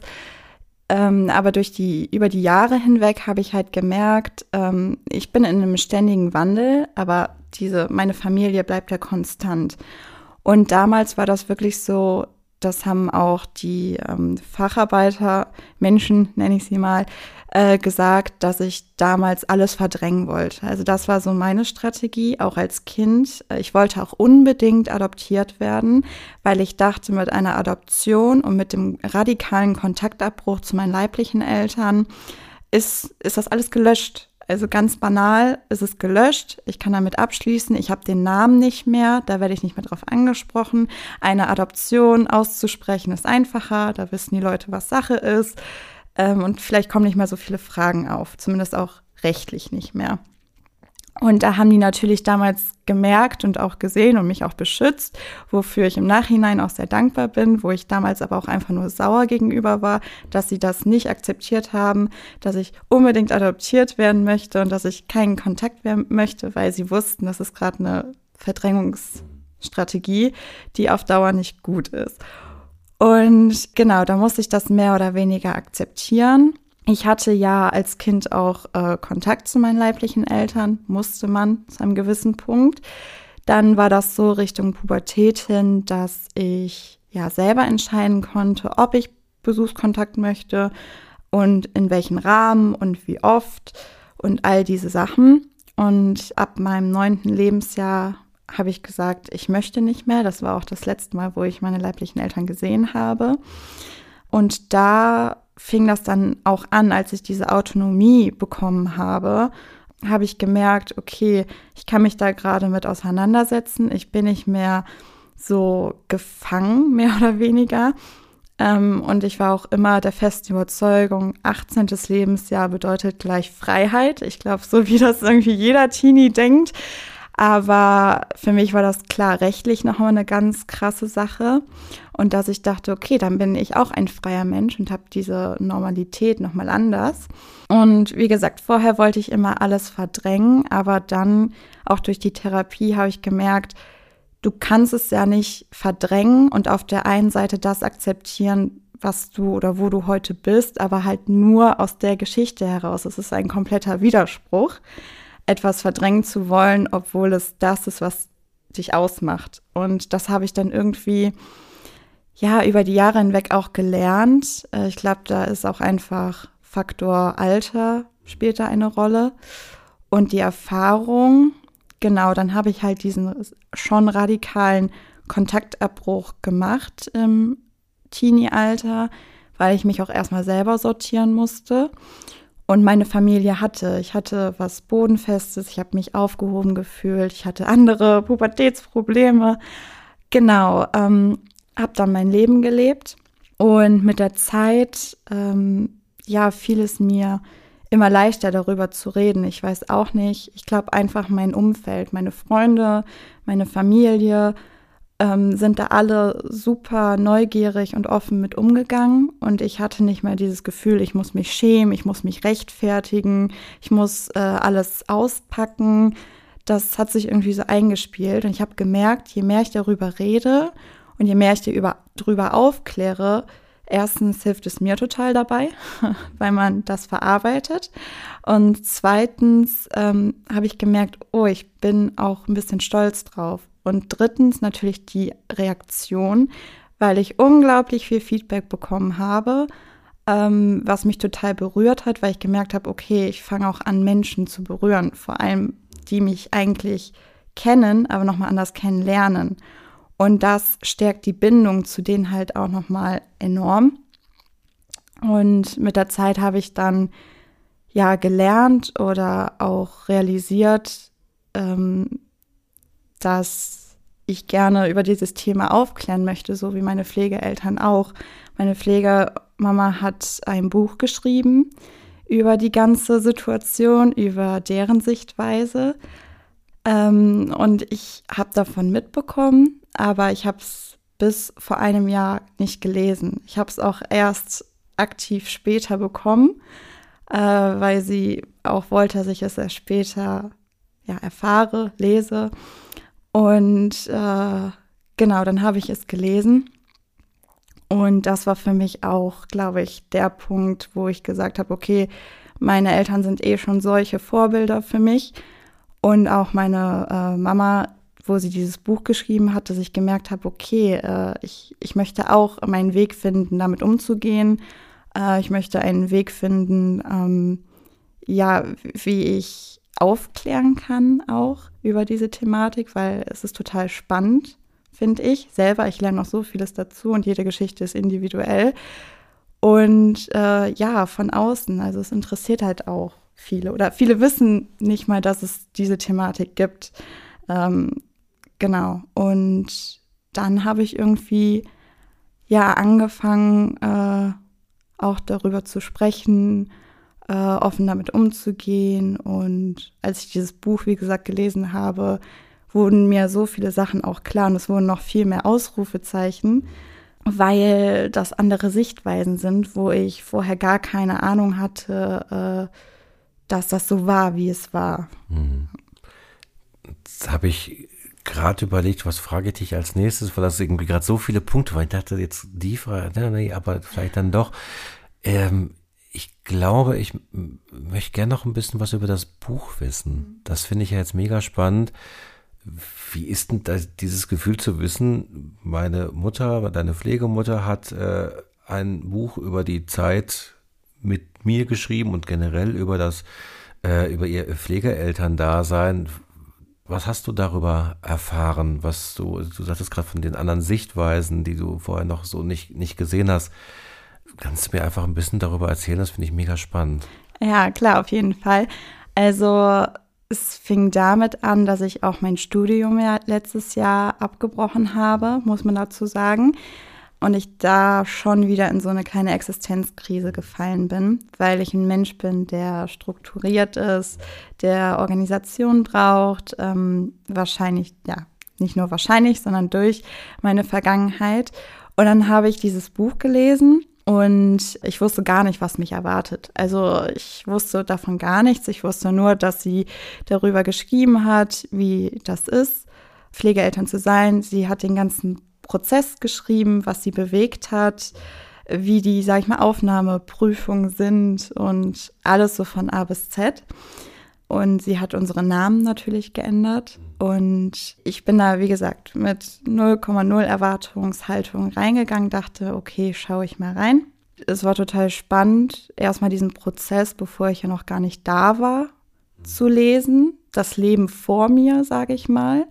Aber über die Jahre hinweg habe ich halt gemerkt, ich bin in einem ständigen Wandel, aber meine Familie bleibt ja konstant. Und damals war das wirklich so, das haben auch die Facharbeiter, Menschen, nenne ich sie mal, gesagt, dass ich damals alles verdrängen wollte. Also das war so meine Strategie, auch als Kind. Ich wollte auch unbedingt adoptiert werden, weil ich dachte, mit einer Adoption und mit dem radikalen Kontaktabbruch zu meinen leiblichen Eltern ist das alles gelöscht. Also ganz banal ist es gelöscht. Ich kann damit abschließen. Ich habe den Namen nicht mehr. Da werde ich nicht mehr drauf angesprochen. Eine Adoption auszusprechen ist einfacher. Da wissen die Leute, was Sache ist. Und vielleicht kommen nicht mehr so viele Fragen auf. Zumindest auch rechtlich nicht mehr. Und da haben die natürlich damals gemerkt und auch gesehen und mich auch beschützt, wofür ich im Nachhinein auch sehr dankbar bin, wo ich damals aber auch einfach nur sauer gegenüber war, dass sie das nicht akzeptiert haben, dass ich unbedingt adoptiert werden möchte und dass ich keinen Kontakt mehr möchte, weil sie wussten, das ist gerade eine Verdrängungsstrategie, die auf Dauer nicht gut ist. Und genau, da musste ich das mehr oder weniger akzeptieren. Ich hatte ja als Kind auch Kontakt zu meinen leiblichen Eltern, musste man zu einem gewissen Punkt. Dann war das so Richtung Pubertät hin, dass ich ja selber entscheiden konnte, ob ich Besuchskontakt möchte und in welchem Rahmen und wie oft und all diese Sachen. Und ab meinem 9. Lebensjahr habe ich gesagt, ich möchte nicht mehr. Das war auch das letzte Mal, wo ich meine leiblichen Eltern gesehen habe. Und da fing das dann auch an, als ich diese Autonomie bekommen habe, habe ich gemerkt, okay, ich kann mich da gerade mit auseinandersetzen. Ich bin nicht mehr so gefangen, mehr oder weniger. Und ich war auch immer der festen Überzeugung, 18. Lebensjahr bedeutet gleich Freiheit. Ich glaube, so wie das irgendwie jeder Teenie denkt. Aber für mich war das klar rechtlich nochmal eine ganz krasse Sache. Und dass ich dachte, okay, dann bin ich auch ein freier Mensch und habe diese Normalität nochmal anders. Und wie gesagt, vorher wollte ich immer alles verdrängen, aber dann auch durch die Therapie habe ich gemerkt, du kannst es ja nicht verdrängen und auf der einen Seite das akzeptieren, was du oder wo du heute bist, aber halt nur aus der Geschichte heraus. Es ist ein kompletter Widerspruch. etwas verdrängen zu wollen, obwohl es das ist, was dich ausmacht. Und das habe ich dann irgendwie über die Jahre hinweg auch gelernt. Ich glaube, da ist auch einfach Faktor Alter spielt da eine Rolle und die Erfahrung. Genau, dann habe ich halt diesen schon radikalen Kontaktabbruch gemacht im Teenie-Alter, weil ich mich auch erstmal selber sortieren musste und meine Familie ich hatte was Bodenfestes, ich habe mich aufgehoben gefühlt, ich hatte andere Pubertätsprobleme. Genau, habe dann mein Leben gelebt und mit der Zeit, fiel es mir immer leichter, darüber zu reden. Ich weiß auch nicht, ich glaube einfach mein Umfeld, meine Freunde, meine Familie sind da alle super neugierig und offen mit umgegangen und ich hatte nicht mehr dieses Gefühl, ich muss mich schämen, ich muss mich rechtfertigen, ich muss alles auspacken. Das hat sich irgendwie so eingespielt und ich habe gemerkt, je mehr ich darüber rede und je mehr ich darüber aufkläre, erstens hilft es mir total dabei, weil man das verarbeitet. Und zweitens habe ich gemerkt, ich bin auch ein bisschen stolz drauf. Und drittens natürlich die Reaktion, weil ich unglaublich viel Feedback bekommen habe, was mich total berührt hat, weil ich gemerkt habe, okay, ich fange auch an, Menschen zu berühren, vor allem die mich eigentlich kennen, aber nochmal anders kennenlernen. Und das stärkt die Bindung zu denen halt auch nochmal enorm. Und mit der Zeit habe ich dann gelernt oder auch realisiert, dass ich gerne über dieses Thema aufklären möchte, so wie meine Pflegeeltern auch. Meine Pflegemama hat ein Buch geschrieben über die ganze Situation, über deren Sichtweise. Und ich habe davon mitbekommen, aber ich habe es bis vor einem Jahr nicht gelesen. Ich habe es auch erst aktiv später bekommen, weil sie auch wollte, dass ich es erst später erfahre, lese. Und dann habe ich es gelesen. Und das war für mich auch, glaube ich, der Punkt, wo ich gesagt habe, okay, meine Eltern sind schon solche Vorbilder für mich. Und auch meine Mama, wo sie dieses Buch geschrieben hat, dass ich gemerkt habe, okay, ich möchte auch meinen Weg finden, damit umzugehen. Ich möchte einen Weg finden, wie ich aufklären kann auch über diese Thematik, weil es ist total spannend, finde ich selber. Ich lerne noch so vieles dazu und jede Geschichte ist individuell. Und von außen, also es interessiert halt auch viele. Oder viele wissen nicht mal, dass es diese Thematik gibt. Genau. Und dann habe ich irgendwie angefangen, auch darüber zu sprechen, offen damit umzugehen. Und als ich dieses Buch, wie gesagt, gelesen habe, wurden mir so viele Sachen auch klar. Und es wurden noch viel mehr Ausrufezeichen, weil das andere Sichtweisen sind, wo ich vorher gar keine Ahnung hatte, dass das so war, wie es war. Jetzt habe ich gerade überlegt, was frage ich dich als nächstes, weil das irgendwie gerade so viele Punkte waren. Ich dachte jetzt die Frage, nee, aber vielleicht dann doch. Ich glaube, ich möchte gerne noch ein bisschen was über das Buch wissen. Das finde ich ja jetzt mega spannend. Wie ist denn dieses Gefühl zu wissen, meine Mutter, deine Pflegemutter hat ein Buch über die Zeit mit mir geschrieben und generell über über ihr Pflegeelterndasein. Was hast du darüber erfahren? Du sagtest gerade von den anderen Sichtweisen, die du vorher noch so nicht gesehen hast. Kannst du mir einfach ein bisschen darüber erzählen? Das finde ich mega spannend. Ja, klar, auf jeden Fall. Also es fing damit an, dass ich auch mein Studium letztes Jahr abgebrochen habe, muss man dazu sagen. Und ich da schon wieder in so eine kleine Existenzkrise gefallen bin, weil ich ein Mensch bin, der strukturiert ist, der Organisation braucht, wahrscheinlich, nicht nur wahrscheinlich, sondern durch meine Vergangenheit. Und dann habe ich dieses Buch gelesen und ich wusste gar nicht, was mich erwartet. Also ich wusste davon gar nichts. Ich wusste nur, dass sie darüber geschrieben hat, wie das ist, Pflegeeltern zu sein. Sie hat den ganzen Prozess geschrieben, was sie bewegt hat, wie die, Aufnahmeprüfungen sind und alles so von A bis Z. Und sie hat unsere Namen natürlich geändert. Und ich bin da, wie gesagt, mit 0,0 Erwartungshaltung reingegangen, dachte, okay, schaue ich mal rein. Es war total spannend, erstmal diesen Prozess, bevor ich ja noch gar nicht da war, zu lesen. Das Leben vor mir, sage ich mal.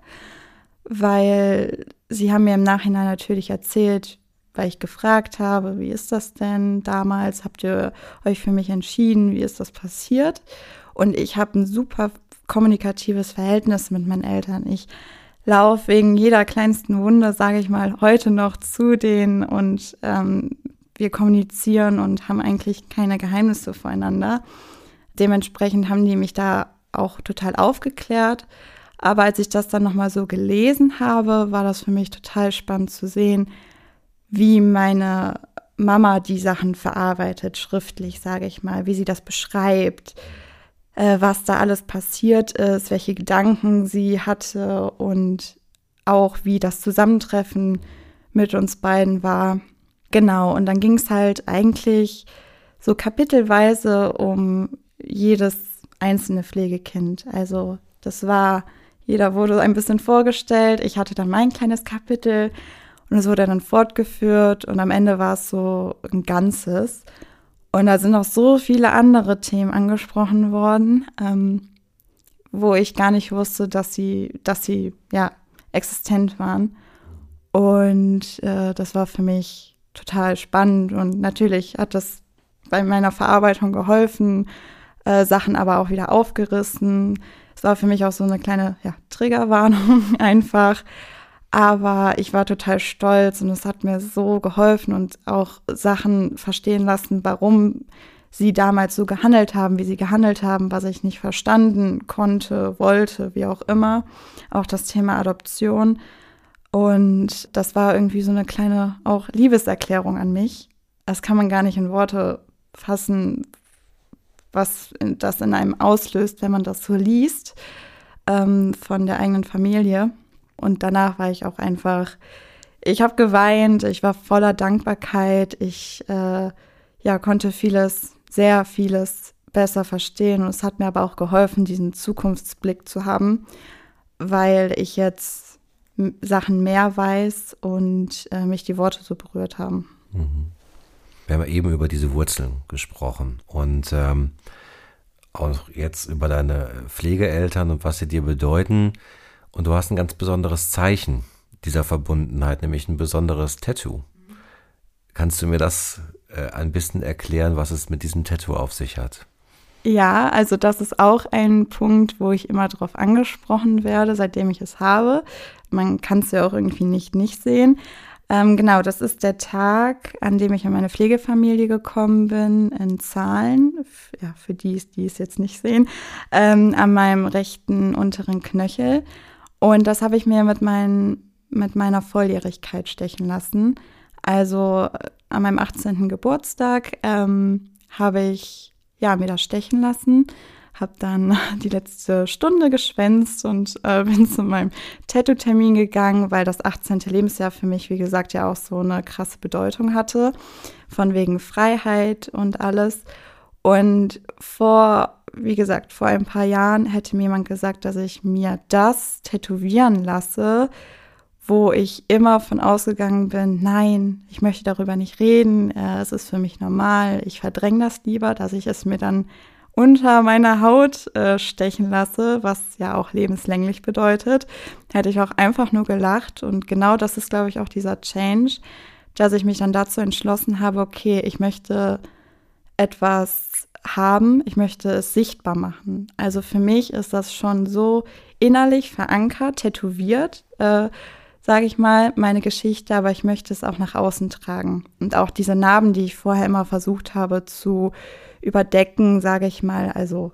Weil sie haben mir im Nachhinein natürlich erzählt, weil ich gefragt habe, wie ist das denn damals? Habt ihr euch für mich entschieden? Wie ist das passiert? Und ich habe ein super kommunikatives Verhältnis mit meinen Eltern. Ich laufe wegen jeder kleinsten Wunde, sage ich mal, heute noch zu denen und wir kommunizieren und haben eigentlich keine Geheimnisse voreinander. Dementsprechend haben die mich da auch total aufgeklärt. Aber als ich das dann nochmal so gelesen habe, war das für mich total spannend zu sehen, wie meine Mama die Sachen verarbeitet, schriftlich, sage ich mal, wie sie das beschreibt, was da alles passiert ist, welche Gedanken sie hatte und auch wie das Zusammentreffen mit uns beiden war. Genau, und dann ging es halt eigentlich so kapitelweise um jedes einzelne Pflegekind. Also das war, jeder wurde ein bisschen vorgestellt. Ich hatte dann mein kleines Kapitel und es wurde dann fortgeführt und am Ende war es so ein Ganzes. Und da sind auch so viele andere Themen angesprochen worden, wo ich gar nicht wusste, dass sie ja existent waren. Und das war für mich total spannend und natürlich hat das bei meiner Verarbeitung geholfen, Sachen aber auch wieder aufgerissen. Es war für mich auch so eine kleine Triggerwarnung einfach. Aber ich war total stolz und es hat mir so geholfen und auch Sachen verstehen lassen, warum sie damals so gehandelt haben, wie sie gehandelt haben, was ich nicht verstanden konnte, wollte, wie auch immer. Auch das Thema Adoption. Und das war irgendwie so eine kleine auch Liebeserklärung an mich. Das kann man gar nicht in Worte fassen, was das in einem auslöst, wenn man das so liest, von der eigenen Familie. Und danach war ich auch einfach, ich habe geweint, ich war voller Dankbarkeit, ich konnte sehr vieles besser verstehen. Und es hat mir aber auch geholfen, diesen Zukunftsblick zu haben, weil ich jetzt Sachen mehr weiß und mich die Worte so berührt haben. Wir haben eben über diese Wurzeln gesprochen und auch jetzt über deine Pflegeeltern und was sie dir bedeuten. Und du hast ein ganz besonderes Zeichen dieser Verbundenheit, nämlich ein besonderes Tattoo. Kannst du mir das ein bisschen erklären, was es mit diesem Tattoo auf sich hat? Ja, also das ist auch ein Punkt, wo ich immer drauf angesprochen werde, seitdem ich es habe. Man kann es ja auch irgendwie nicht sehen. Genau, das ist der Tag, an dem ich in meine Pflegefamilie gekommen bin, in Zahlen, für die es jetzt nicht sehen, an meinem rechten unteren Knöchel. Und das habe ich mir mit meiner Volljährigkeit stechen lassen. Also an meinem 18. Geburtstag habe ich mir das stechen lassen, habe dann die letzte Stunde geschwänzt und bin zu meinem Tattoo-Termin gegangen, weil das 18. Lebensjahr für mich, wie gesagt, ja auch so eine krasse Bedeutung hatte, von wegen Freiheit und alles. Und vor ein paar Jahren hätte mir jemand gesagt, dass ich mir das tätowieren lasse, wo ich immer von ausgegangen bin, nein, ich möchte darüber nicht reden, es ist für mich normal, ich verdränge das lieber, dass ich es mir dann unter meiner Haut stechen lasse, was ja auch lebenslänglich bedeutet, hätte ich auch einfach nur gelacht. Und genau das ist, glaube ich, auch dieser Change, dass ich mich dann dazu entschlossen habe, okay, ich möchte etwas haben, ich möchte es sichtbar machen. Also für mich ist das schon so innerlich verankert, tätowiert, sage ich mal, meine Geschichte, aber ich möchte es auch nach außen tragen. Und auch diese Narben, die ich vorher immer versucht habe zu überdecken, sage ich mal, also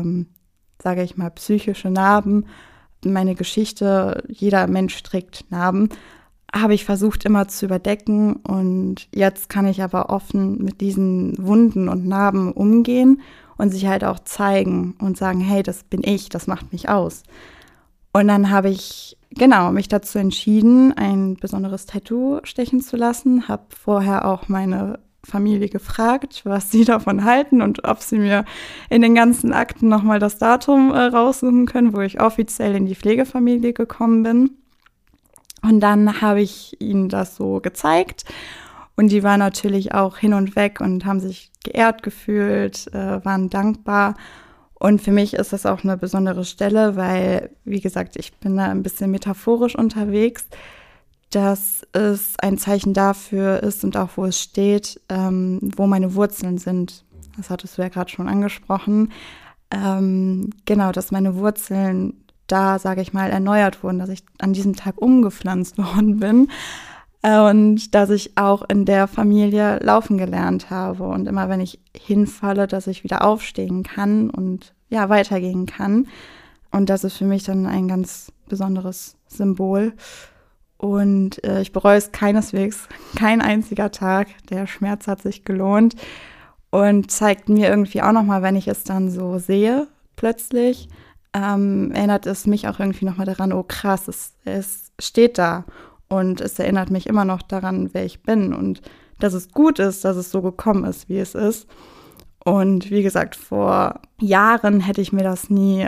psychische Narben, meine Geschichte, jeder Mensch trägt Narben, habe ich versucht immer zu überdecken und jetzt kann ich aber offen mit diesen Wunden und Narben umgehen und sich halt auch zeigen und sagen, hey, das bin ich, das macht mich aus. Und dann habe ich mich dazu entschieden, ein besonderes Tattoo stechen zu lassen, habe vorher auch meine Familie gefragt, was sie davon halten und ob sie mir in den ganzen Akten nochmal das Datum raussuchen können, wo ich offiziell in die Pflegefamilie gekommen bin. Und dann habe ich ihnen das so gezeigt und die waren natürlich auch hin und weg und haben sich geehrt gefühlt, waren dankbar. Und für mich ist das auch eine besondere Stelle, weil, wie gesagt, ich bin da ein bisschen metaphorisch unterwegs, dass es ein Zeichen dafür ist und auch wo es steht, wo meine Wurzeln sind. Das hattest du ja gerade schon angesprochen. Genau, dass meine Wurzeln da, sage ich mal, erneuert wurden, dass ich an diesem Tag umgepflanzt worden bin und dass ich auch in der Familie laufen gelernt habe und immer, wenn ich hinfalle, dass ich wieder aufstehen kann und ja, weitergehen kann. Und das ist für mich dann ein ganz besonderes Symbol. Und ich bereue es keineswegs, kein einziger Tag. Der Schmerz hat sich gelohnt und zeigt mir irgendwie auch nochmal, wenn ich es dann so sehe, plötzlich, erinnert es mich auch irgendwie nochmal daran, oh krass, es steht da und es erinnert mich immer noch daran, wer ich bin und dass es gut ist, dass es so gekommen ist, wie es ist. Und wie gesagt, vor Jahren hätte ich mir das nie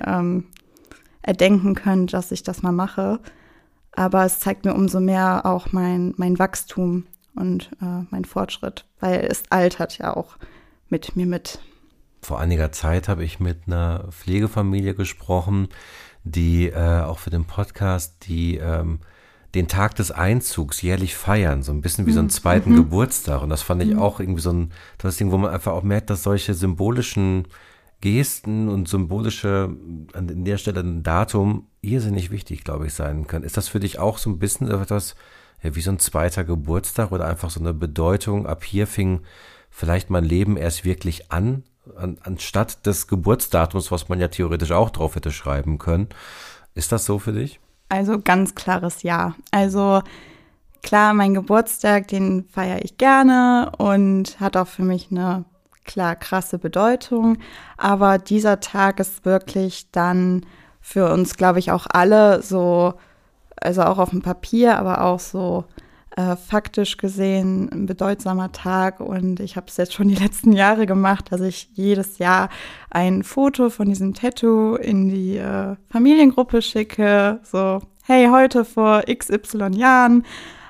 erdenken können, dass ich das mal mache. Aber es zeigt mir umso mehr auch mein Wachstum und mein Fortschritt, weil es altert ja auch mit mir mit. Vor einiger Zeit habe ich mit einer Pflegefamilie gesprochen, die auch für den Podcast, die den Tag des Einzugs jährlich feiern, so ein bisschen wie so einen zweiten Geburtstag. Und das fand ich auch irgendwie so ein tolles Ding, wo man einfach auch merkt, dass solche symbolischen Gesten und symbolische, an der Stelle ein Datum, irrsinnig wichtig, glaube ich, sein können. Ist das für dich auch so ein bisschen etwas wie so ein zweiter Geburtstag oder einfach so eine Bedeutung, ab hier fing vielleicht mein Leben erst wirklich an, anstatt des Geburtsdatums, was man ja theoretisch auch drauf hätte schreiben können. Ist das so für dich? Also ganz klares Ja. Also klar, mein Geburtstag, den feiere ich gerne und hat auch für mich eine klar krasse Bedeutung. Aber dieser Tag ist wirklich dann für uns, glaube ich, auch alle so, also auch auf dem Papier, aber auch so faktisch gesehen ein bedeutsamer Tag. Und ich habe es jetzt schon die letzten Jahre gemacht, dass ich jedes Jahr ein Foto von diesem Tattoo in die Familiengruppe schicke. So, hey, heute vor XY Jahren.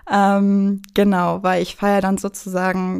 Genau, weil ich feiere dann sozusagen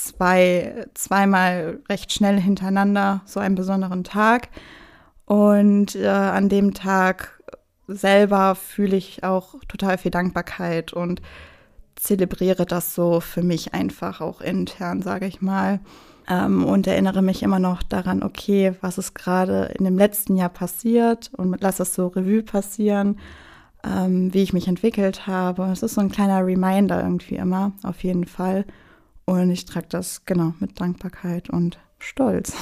zweimal recht schnell hintereinander so einen besonderen Tag. Und an dem Tag selber fühle ich auch total viel Dankbarkeit und zelebriere das so für mich einfach auch intern, sage ich mal. Und erinnere mich immer noch daran, okay, was ist gerade in dem letzten Jahr passiert und lasse es so Revue passieren, wie ich mich entwickelt habe. Es ist so ein kleiner Reminder irgendwie immer, auf jeden Fall. Und ich trage das genau mit Dankbarkeit und Stolz.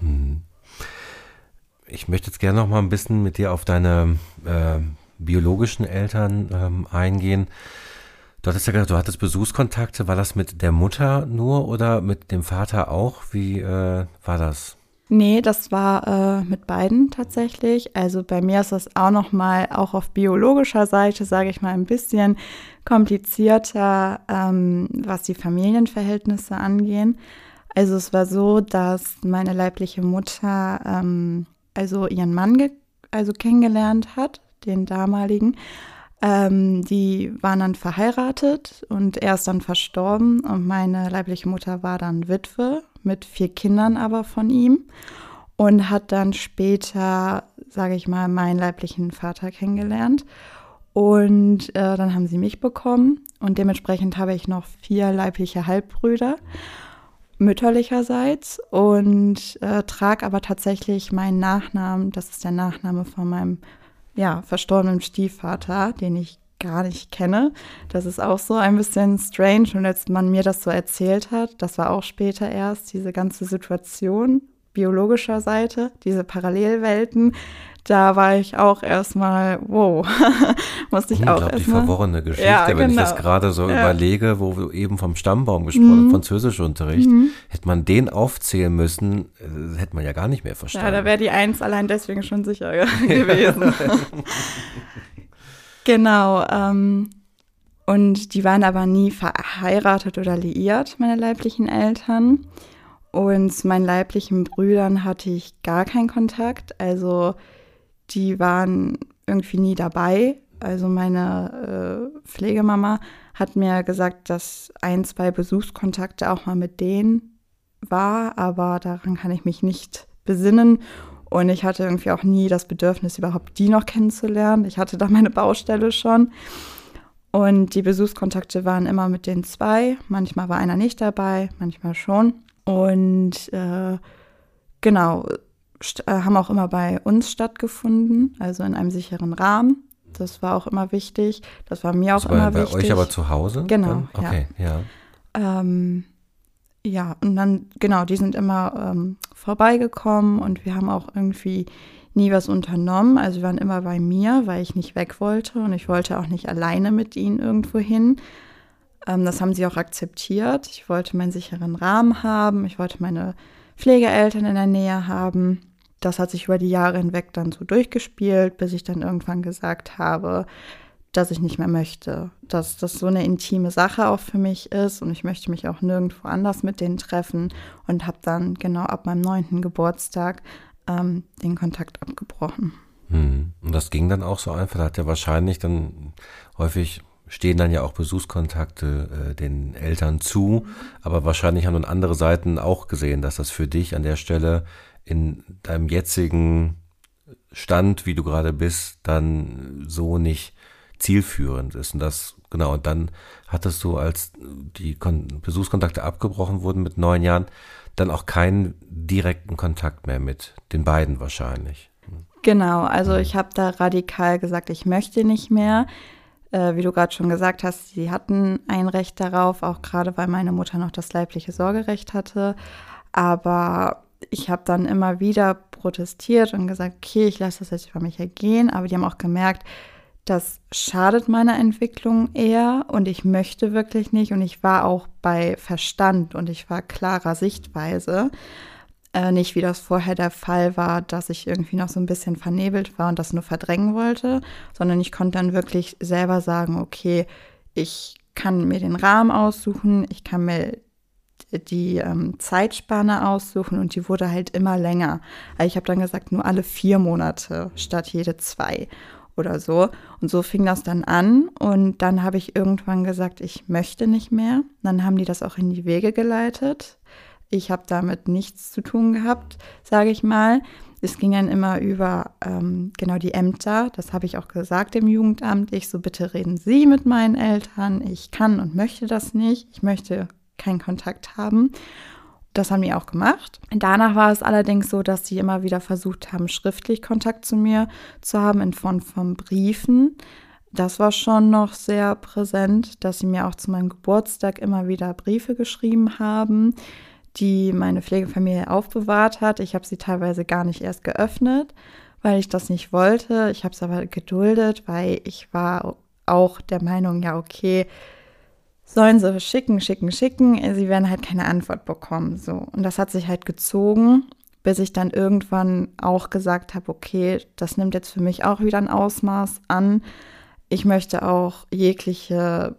Ich möchte jetzt gerne noch mal ein bisschen mit dir auf deine biologischen Eltern eingehen. Du hattest ja gesagt, du hattest Besuchskontakte. War das mit der Mutter nur oder mit dem Vater auch? Wie war das? Nee, das war mit beiden tatsächlich. Also bei mir ist das auch nochmal, auch auf biologischer Seite, sage ich mal, ein bisschen komplizierter, was die Familienverhältnisse angehen. Also es war so, dass meine leibliche Mutter also ihren Mann kennengelernt hat, den damaligen. Die waren dann verheiratet und er ist dann verstorben und meine leibliche Mutter war dann Witwe mit 4 Kindern aber von ihm und hat dann später, sage ich mal, meinen leiblichen Vater kennengelernt und dann haben sie mich bekommen und dementsprechend habe ich noch 4 leibliche Halbbrüder mütterlicherseits und trage aber tatsächlich meinen Nachnamen, das ist der Nachname von meinem verstorbenen Stiefvater, den ich gar nicht kenne. Das ist auch so ein bisschen strange. Und als man mir das so erzählt hat, das war auch später erst, diese ganze Situation biologischer Seite, diese Parallelwelten, da war ich auch erstmal, wow, musste ich auch erstmal. Verworrene Geschichte, ja, genau. Wenn ich das gerade so überlege, wo wir eben vom Stammbaum gesprochen haben, Französischunterricht, hätte man den aufzählen müssen, hätte man ja gar nicht mehr verstanden. Ja, da wäre die 1 allein deswegen schon sicher gewesen. Genau. Und die waren aber nie verheiratet oder liiert, meine leiblichen Eltern. Und zu meinen leiblichen Brüdern hatte ich gar keinen Kontakt. Also die waren irgendwie nie dabei. Also meine Pflegemama hat mir gesagt, dass 1-2 Besuchskontakte auch mal mit denen war, aber daran kann ich mich nicht besinnen. Und ich hatte irgendwie auch nie das Bedürfnis, überhaupt die noch kennenzulernen. Ich hatte da meine Baustelle schon. Und die Besuchskontakte waren immer mit den 2. Manchmal war einer nicht dabei, manchmal schon. Und genau, haben auch immer bei uns stattgefunden, also in einem sicheren Rahmen. Das war auch immer wichtig. Das war mir auch immer wichtig. Bei euch aber zu Hause? Genau, dann? Okay, ja. Ja, und dann, genau, die sind immer vorbeigekommen und wir haben auch irgendwie nie was unternommen. Also wir waren immer bei mir, weil ich nicht weg wollte und ich wollte auch nicht alleine mit ihnen irgendwo hin. Das haben sie auch akzeptiert. Ich wollte meinen sicheren Rahmen haben. Ich wollte meine Pflegeeltern in der Nähe haben. Das hat sich über die Jahre hinweg dann so durchgespielt, bis ich dann irgendwann gesagt habe, dass ich nicht mehr möchte. Dass das so eine intime Sache auch für mich ist und ich möchte mich auch nirgendwo anders mit denen treffen und habe dann genau ab meinem 9. Geburtstag den Kontakt abgebrochen. Und das ging dann auch so einfach? Da hat ja wahrscheinlich dann häufig stehen dann ja auch Besuchskontakte den Eltern zu, aber wahrscheinlich haben dann andere Seiten auch gesehen, dass das für dich an der Stelle in deinem jetzigen Stand, wie du gerade bist, dann so nicht zielführend ist. Und das, genau, und dann hattest du, als die Besuchskontakte abgebrochen wurden mit 9 Jahren, dann auch keinen direkten Kontakt mehr mit den beiden wahrscheinlich. Genau, also ich habe da radikal gesagt, ich möchte nicht mehr. Wie du gerade schon gesagt hast, sie hatten ein Recht darauf, auch gerade weil meine Mutter noch das leibliche Sorgerecht hatte. Aber ich habe dann immer wieder protestiert und gesagt, okay, ich lasse das jetzt über mich ergehen. Aber die haben auch gemerkt, das schadet meiner Entwicklung eher und ich möchte wirklich nicht. Und ich war auch bei Verstand und ich war klarer Sichtweise. Nicht, wie das vorher der Fall war, dass ich irgendwie noch so ein bisschen vernebelt war und das nur verdrängen wollte, sondern ich konnte dann wirklich selber sagen, okay, ich kann mir den Rahmen aussuchen, ich kann mir die Zeitspanne aussuchen und die wurde halt immer länger. Also ich habe dann gesagt, nur alle 4 Monate statt jede 2 oder so. Und so fing das dann an und dann habe ich irgendwann gesagt, ich möchte nicht mehr. Dann haben die das auch in die Wege geleitet. Ich habe damit nichts zu tun gehabt, sage ich mal. Es ging dann immer über genau die Ämter. Das habe ich auch gesagt im Jugendamt. Ich so, bitte reden Sie mit meinen Eltern. Ich kann und möchte das nicht. Ich möchte keinen Kontakt haben. Das haben die auch gemacht. Danach war es allerdings so, dass sie immer wieder versucht haben, schriftlich Kontakt zu mir zu haben in Form von Briefen. Das war schon noch sehr präsent, dass sie mir auch zu meinem Geburtstag immer wieder Briefe geschrieben haben, die meine Pflegefamilie aufbewahrt hat. Ich habe sie teilweise gar nicht erst geöffnet, weil ich das nicht wollte. Ich habe es aber geduldet, weil ich war auch der Meinung, ja okay, sollen sie schicken. Sie werden halt keine Antwort bekommen. So. Und das hat sich halt gezogen, bis ich dann irgendwann auch gesagt habe, okay, das nimmt jetzt für mich auch wieder ein Ausmaß an. Ich möchte auch jeglichen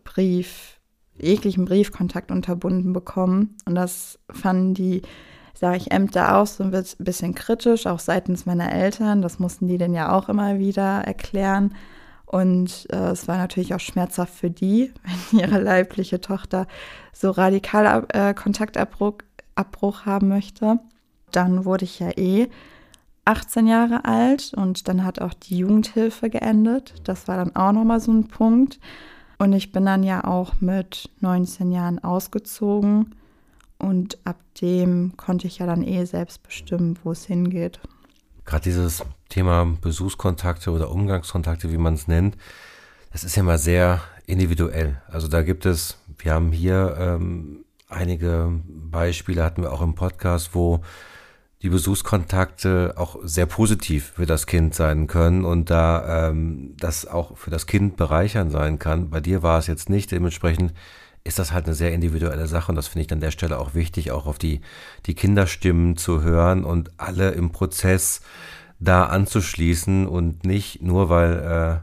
Briefkontakt unterbunden bekommen. Und das fanden die, sage ich, Ämter auch so ein bisschen kritisch, auch seitens meiner Eltern. Das mussten die dann ja auch immer wieder erklären. Und es war natürlich auch schmerzhaft für die, wenn ihre leibliche Tochter so radikal Kontaktabbruch haben möchte. Dann wurde ich ja 18 Jahre alt und dann hat auch die Jugendhilfe geendet. Das war dann auch nochmal so ein Punkt. Und ich bin dann ja auch mit 19 Jahren ausgezogen und ab dem konnte ich ja dann selbst bestimmen, wo es hingeht. Gerade dieses Thema Besuchskontakte oder Umgangskontakte, wie man es nennt, das ist ja mal sehr individuell. Also da gibt es, wir haben hier einige Beispiele, hatten wir auch im Podcast, wo die Besuchskontakte auch sehr positiv für das Kind sein können und da das auch für das Kind bereichernd sein kann. Bei dir war es jetzt nicht, dementsprechend ist das halt eine sehr individuelle Sache und das finde ich an der Stelle auch wichtig, auch auf die Kinderstimmen zu hören und alle im Prozess da anzuschließen und nicht nur, weil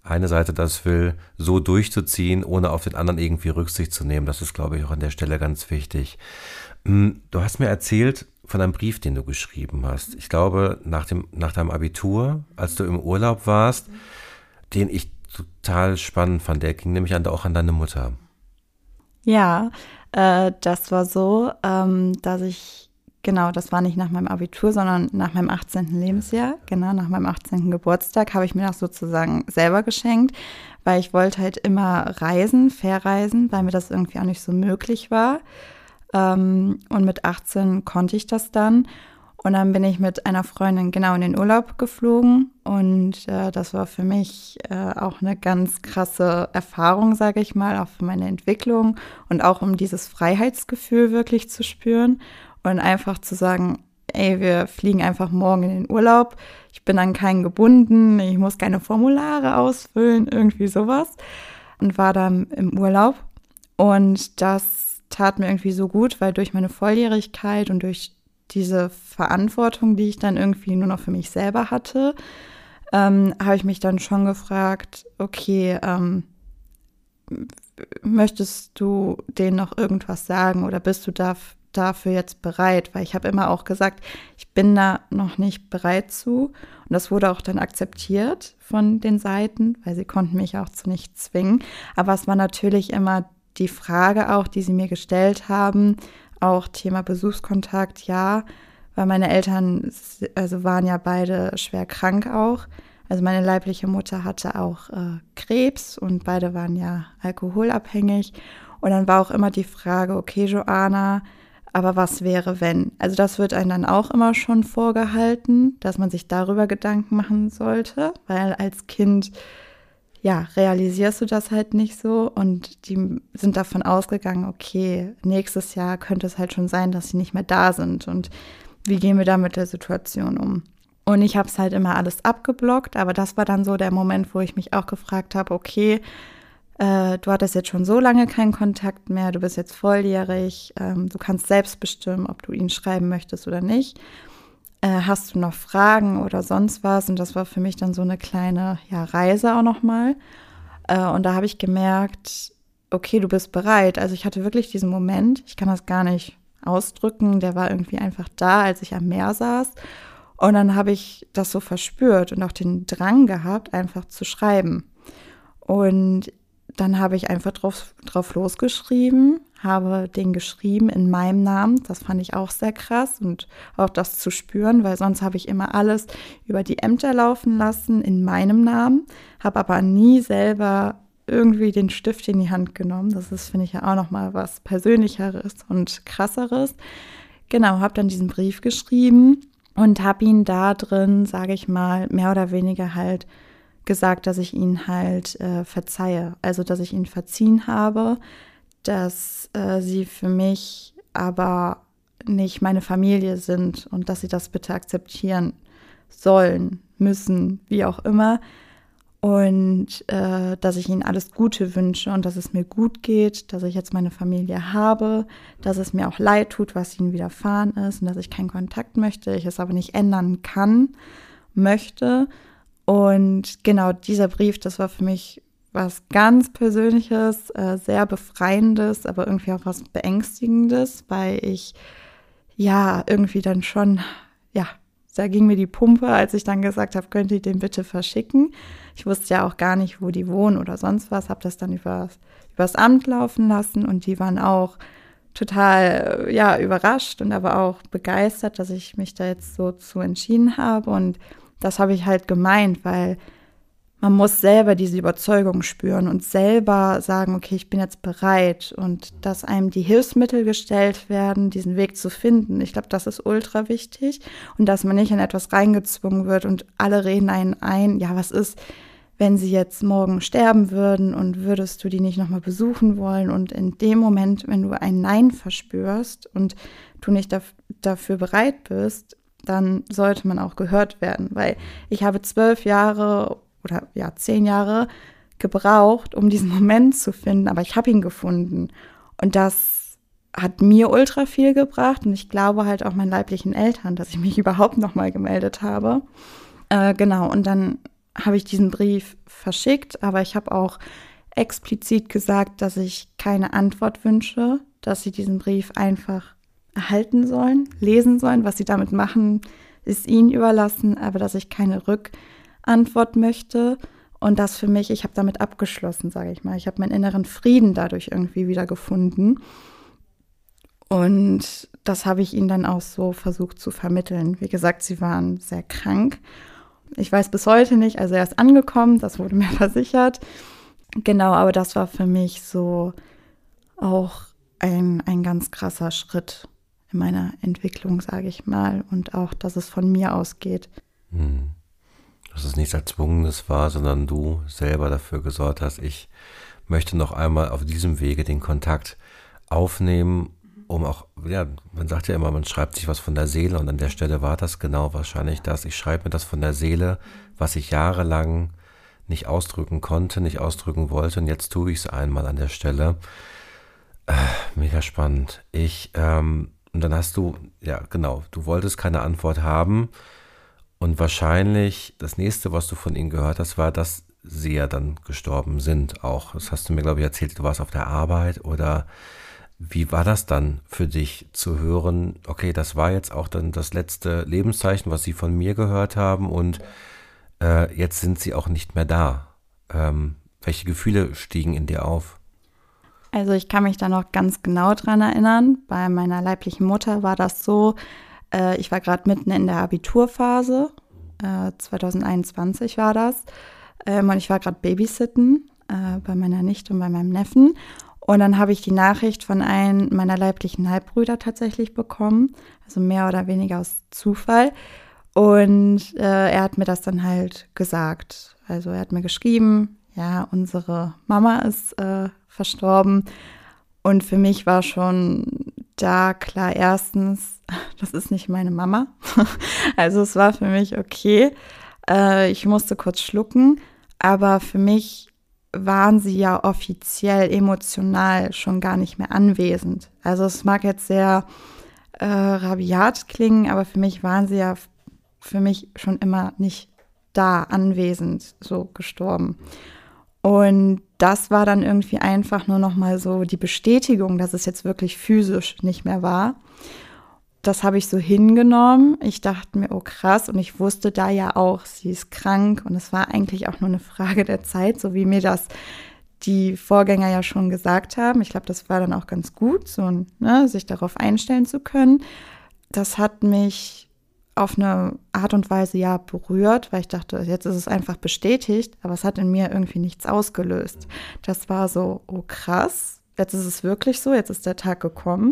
eine Seite das will, so durchzuziehen, ohne auf den anderen irgendwie Rücksicht zu nehmen. Das ist, glaube ich, auch an der Stelle ganz wichtig. Du hast mir erzählt von einem Brief, den du geschrieben hast. Ich glaube, nach deinem Abitur, als du im Urlaub warst, den ich total spannend fand. Der ging nämlich auch an deine Mutter. Ja, das war so, dass das war nicht nach meinem Abitur, sondern nach meinem 18. Lebensjahr, genau, nach meinem 18. Geburtstag habe ich mir das sozusagen selber geschenkt, weil ich wollte halt immer verreisen, weil mir das irgendwie auch nicht so möglich war. Und mit 18 konnte ich das dann. Und dann bin ich mit einer Freundin genau in den Urlaub geflogen. Und das war für mich auch eine ganz krasse Erfahrung, sage ich mal, auch für meine Entwicklung und auch um dieses Freiheitsgefühl wirklich zu spüren und einfach zu sagen, ey, wir fliegen einfach morgen in den Urlaub. Ich bin an keinen gebunden, ich muss keine Formulare ausfüllen, irgendwie sowas. Und war dann im Urlaub. Und das tat mir irgendwie so gut, weil durch meine Volljährigkeit und durch diese Verantwortung, die ich dann irgendwie nur noch für mich selber hatte, habe ich mich dann schon gefragt, okay, möchtest du denen noch irgendwas sagen oder bist du dafür jetzt bereit? Weil ich habe immer auch gesagt, ich bin da noch nicht bereit zu. Und das wurde auch dann akzeptiert von den Seiten, weil sie konnten mich auch zu nichts zwingen. Aber es war natürlich immer die Frage auch, die sie mir gestellt haben, auch Thema Besuchskontakt, ja, weil meine Eltern waren ja beide schwer krank auch. Also meine leibliche Mutter hatte auch Krebs und beide waren ja alkoholabhängig. Und dann war auch immer die Frage, okay, Joanna, aber was wäre, wenn? Also das wird einem dann auch immer schon vorgehalten, dass man sich darüber Gedanken machen sollte, weil als Kind realisierst du das halt nicht so und die sind davon ausgegangen, okay, nächstes Jahr könnte es halt schon sein, dass sie nicht mehr da sind und wie gehen wir da mit der Situation um? Und ich habe es halt immer alles abgeblockt, aber das war dann so der Moment, wo ich mich auch gefragt habe, okay, du hattest jetzt schon so lange keinen Kontakt mehr, du bist jetzt volljährig, du kannst selbst bestimmen, ob du ihn schreiben möchtest oder nicht. Hast du noch Fragen oder sonst was? Und das war für mich dann so eine kleine Reise auch nochmal. Und da habe ich gemerkt, okay, du bist bereit. Also ich hatte wirklich diesen Moment, ich kann das gar nicht ausdrücken, der war irgendwie einfach da, als ich am Meer saß. Und dann habe ich das so verspürt und auch den Drang gehabt, einfach zu schreiben. Und dann habe ich einfach drauf losgeschrieben, habe den geschrieben in meinem Namen. Das fand ich auch sehr krass und auch das zu spüren, weil sonst habe ich immer alles über die Ämter laufen lassen in meinem Namen, habe aber nie selber irgendwie den Stift in die Hand genommen. Das ist, finde ich, ja auch nochmal was Persönlicheres und Krasseres. Genau, habe dann diesen Brief geschrieben und habe ihn da drin, sage ich mal, mehr oder weniger halt gesagt, dass ich ihn halt verzeihe. Also, dass ich ihn verziehen habe, dass sie für mich aber nicht meine Familie sind und dass sie das bitte akzeptieren sollen, müssen, wie auch immer. Und dass ich ihnen alles Gute wünsche und dass es mir gut geht, dass ich jetzt meine Familie habe, dass es mir auch leid tut, was ihnen widerfahren ist und dass ich keinen Kontakt möchte, ich es aber nicht ändern möchte. Und genau dieser Brief, das war für mich was ganz Persönliches, sehr Befreiendes, aber irgendwie auch was Beängstigendes, weil ich irgendwie dann schon, da ging mir die Pumpe, als ich dann gesagt habe, könnt ihr den bitte verschicken. Ich wusste ja auch gar nicht, wo die wohnen oder sonst was, habe das dann übers Amt laufen lassen und die waren auch total, überrascht und aber auch begeistert, dass ich mich da jetzt so zu entschieden habe und das habe ich halt gemeint, weil man muss selber diese Überzeugung spüren und selber sagen, okay, ich bin jetzt bereit und dass einem die Hilfsmittel gestellt werden, diesen Weg zu finden. Ich glaube, das ist ultra wichtig und dass man nicht in etwas reingezwungen wird und alle reden einen ein, was ist, wenn sie jetzt morgen sterben würden und würdest du die nicht nochmal besuchen wollen und in dem Moment, wenn du ein Nein verspürst und du nicht dafür bereit bist, dann sollte man auch gehört werden, weil ich habe 12 Jahre oder 10 Jahre gebraucht, um diesen Moment zu finden, aber ich habe ihn gefunden und das hat mir ultra viel gebracht und ich glaube halt auch meinen leiblichen Eltern, dass ich mich überhaupt nochmal gemeldet habe. Genau, und dann habe ich diesen Brief verschickt, aber ich habe auch explizit gesagt, dass ich keine Antwort wünsche, dass sie diesen Brief einfach erhalten sollen, lesen sollen. Was sie damit machen, ist ihnen überlassen, aber dass ich keine Rückantwort möchte. Und das für mich, ich habe damit abgeschlossen, sage ich mal. Ich habe meinen inneren Frieden dadurch irgendwie wieder gefunden. Und das habe ich ihnen dann auch so versucht zu vermitteln. Wie gesagt, sie waren sehr krank. Ich weiß bis heute nicht, also er ist angekommen, das wurde mir versichert. Genau, aber das war für mich so auch ein ganz krasser Schritt in meiner Entwicklung, sage ich mal. Und auch, dass es von mir ausgeht. Dass es nichts Erzwungenes war, sondern du selber dafür gesorgt hast, ich möchte noch einmal auf diesem Wege den Kontakt aufnehmen, um auch, ja, man sagt ja immer, man schreibt sich was von der Seele und an der Stelle war das genau wahrscheinlich das. Ich schreibe mir das von der Seele, was ich jahrelang nicht ausdrücken konnte, nicht ausdrücken wollte und jetzt tue ich es einmal an der Stelle. Mega spannend. Und dann hast du, ja genau, du wolltest keine Antwort haben und wahrscheinlich das nächste, was du von ihnen gehört hast, war, dass sie ja dann gestorben sind auch. Das hast du mir, glaube ich, erzählt, du warst auf der Arbeit oder wie war das dann für dich zu hören, okay, das war jetzt auch dann das letzte Lebenszeichen, was sie von mir gehört haben und jetzt sind sie auch nicht mehr da. Welche Gefühle stiegen in dir auf? Also ich kann mich da noch ganz genau dran erinnern. Bei meiner leiblichen Mutter war das so, ich war gerade mitten in der Abiturphase, 2021 war das, und ich war gerade Babysitten bei meiner Nichte und bei meinem Neffen. Und dann habe ich die Nachricht von einem meiner leiblichen Halbbrüder tatsächlich bekommen, also mehr oder weniger aus Zufall. Und er hat mir das dann halt gesagt. Also er hat mir geschrieben, ja, unsere Mama ist verstorben. Und für mich war schon da klar, erstens, das ist nicht meine Mama. Also es war für mich okay. Ich musste kurz schlucken, aber für mich waren sie ja offiziell emotional schon gar nicht mehr anwesend. Also es mag jetzt sehr rabiat klingen, aber für mich waren sie ja für mich schon immer nicht da anwesend, so gestorben. Und das war dann irgendwie einfach nur noch mal so die Bestätigung, dass es jetzt wirklich physisch nicht mehr war. Das habe ich so hingenommen. Ich dachte mir, oh krass, und ich wusste da ja auch, sie ist krank und es war eigentlich auch nur eine Frage der Zeit, so wie mir das die Vorgänger ja schon gesagt haben. Ich glaube, das war dann auch ganz gut, so, ne, sich darauf einstellen zu können. Das hat mich auf eine Art und Weise ja berührt, weil ich dachte, jetzt ist es einfach bestätigt, aber es hat in mir irgendwie nichts ausgelöst. Das war so, oh krass, jetzt ist es wirklich so, jetzt ist der Tag gekommen,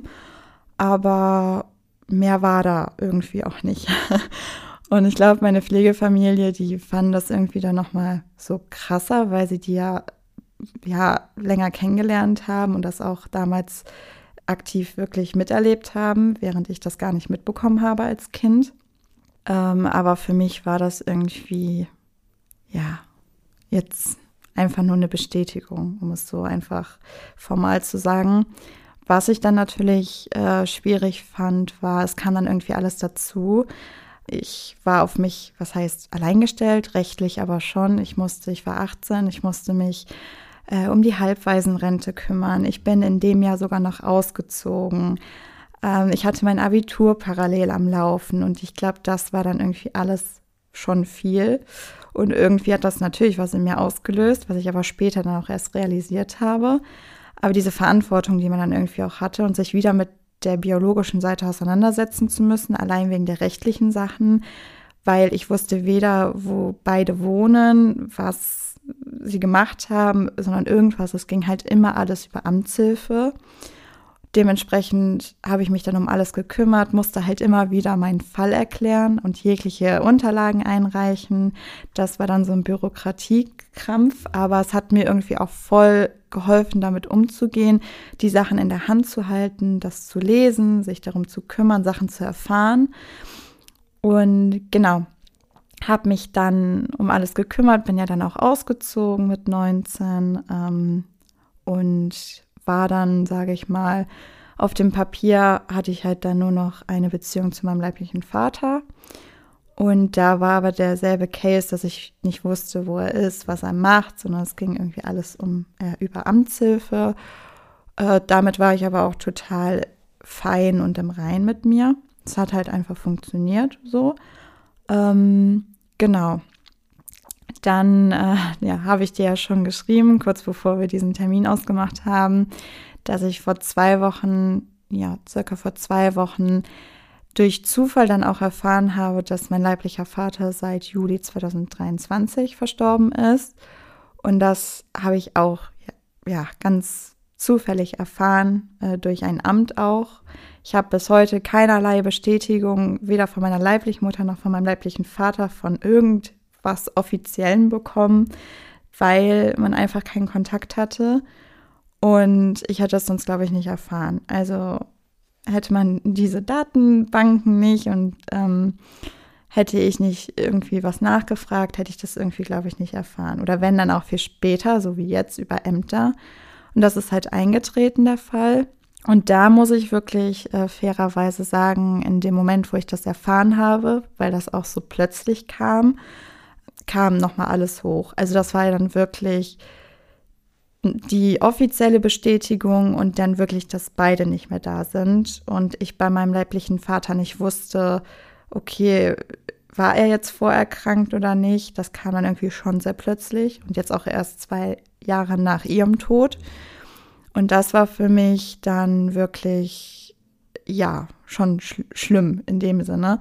aber mehr war da irgendwie auch nicht. Und ich glaube, meine Pflegefamilie, die fanden das irgendwie dann nochmal so krasser, weil sie die ja länger kennengelernt haben und das auch damals aktiv wirklich miterlebt haben, während ich das gar nicht mitbekommen habe als Kind. Aber für mich war das irgendwie, ja, jetzt einfach nur eine Bestätigung, um es so einfach formal zu sagen. Was ich dann natürlich schwierig fand, war, es kam dann irgendwie alles dazu. Ich war auf mich, was heißt alleingestellt, rechtlich aber schon. Ich war 18, ich musste mich um die Halbwaisenrente kümmern. Ich bin in dem Jahr sogar noch ausgezogen. Ich hatte mein Abitur parallel am Laufen und ich glaube, das war dann irgendwie alles schon viel. Und irgendwie hat das natürlich was in mir ausgelöst, was ich aber später dann auch erst realisiert habe. Aber diese Verantwortung, die man dann irgendwie auch hatte und sich wieder mit der biologischen Seite auseinandersetzen zu müssen, allein wegen der rechtlichen Sachen, weil ich wusste weder, wo beide wohnen, was sie gemacht haben, sondern irgendwas. Es ging halt immer alles über Amtshilfe. Dementsprechend habe ich mich dann um alles gekümmert, musste halt immer wieder meinen Fall erklären und jegliche Unterlagen einreichen. Das war dann so ein Bürokratiekrampf, aber es hat mir irgendwie auch voll geholfen, damit umzugehen, die Sachen in der Hand zu halten, das zu lesen, sich darum zu kümmern, Sachen zu erfahren. Und genau, habe mich dann um alles gekümmert, bin ja dann auch ausgezogen mit 19 und war dann, sage ich mal, auf dem Papier hatte ich halt dann nur noch eine Beziehung zu meinem leiblichen Vater. Und da war aber derselbe Case, dass ich nicht wusste, wo er ist, was er macht, sondern es ging irgendwie alles über Amtshilfe. Damit war ich aber auch total fein und im Rein mit mir. Es hat halt einfach funktioniert so. Genau. Dann habe ich dir ja schon geschrieben, kurz bevor wir diesen Termin ausgemacht haben, dass ich circa vor 2 Wochen durch Zufall dann auch erfahren habe, dass mein leiblicher Vater seit Juli 2023 verstorben ist. Und das habe ich auch ganz zufällig erfahren, durch ein Amt auch. Ich habe bis heute keinerlei Bestätigung, weder von meiner leiblichen Mutter noch von meinem leiblichen Vater, von irgendwas Offiziellen bekommen, weil man einfach keinen Kontakt hatte. Und ich hätte das sonst, glaube ich, nicht erfahren. Also hätte man diese Datenbanken nicht und hätte ich nicht irgendwie was nachgefragt, hätte ich das irgendwie, glaube ich, nicht erfahren. Oder wenn, dann auch viel später, so wie jetzt über Ämter. Und das ist halt eingetreten, der Fall. Und da muss ich wirklich fairerweise sagen, in dem Moment, wo ich das erfahren habe, weil das auch so plötzlich kam nochmal alles hoch. Also das war ja dann wirklich die offizielle Bestätigung und dann wirklich, dass beide nicht mehr da sind. Und ich bei meinem leiblichen Vater nicht wusste, okay, war er jetzt vorerkrankt oder nicht? Das kam dann irgendwie schon sehr plötzlich und jetzt auch erst 2 Jahre nach ihrem Tod. Und das war für mich dann wirklich, schon schlimm in dem Sinne,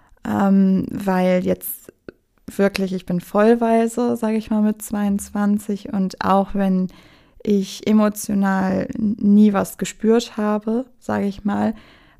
weil jetzt wirklich, ich bin vollweise, sage ich mal, mit 22 und auch wenn ich emotional nie was gespürt habe, sage ich mal,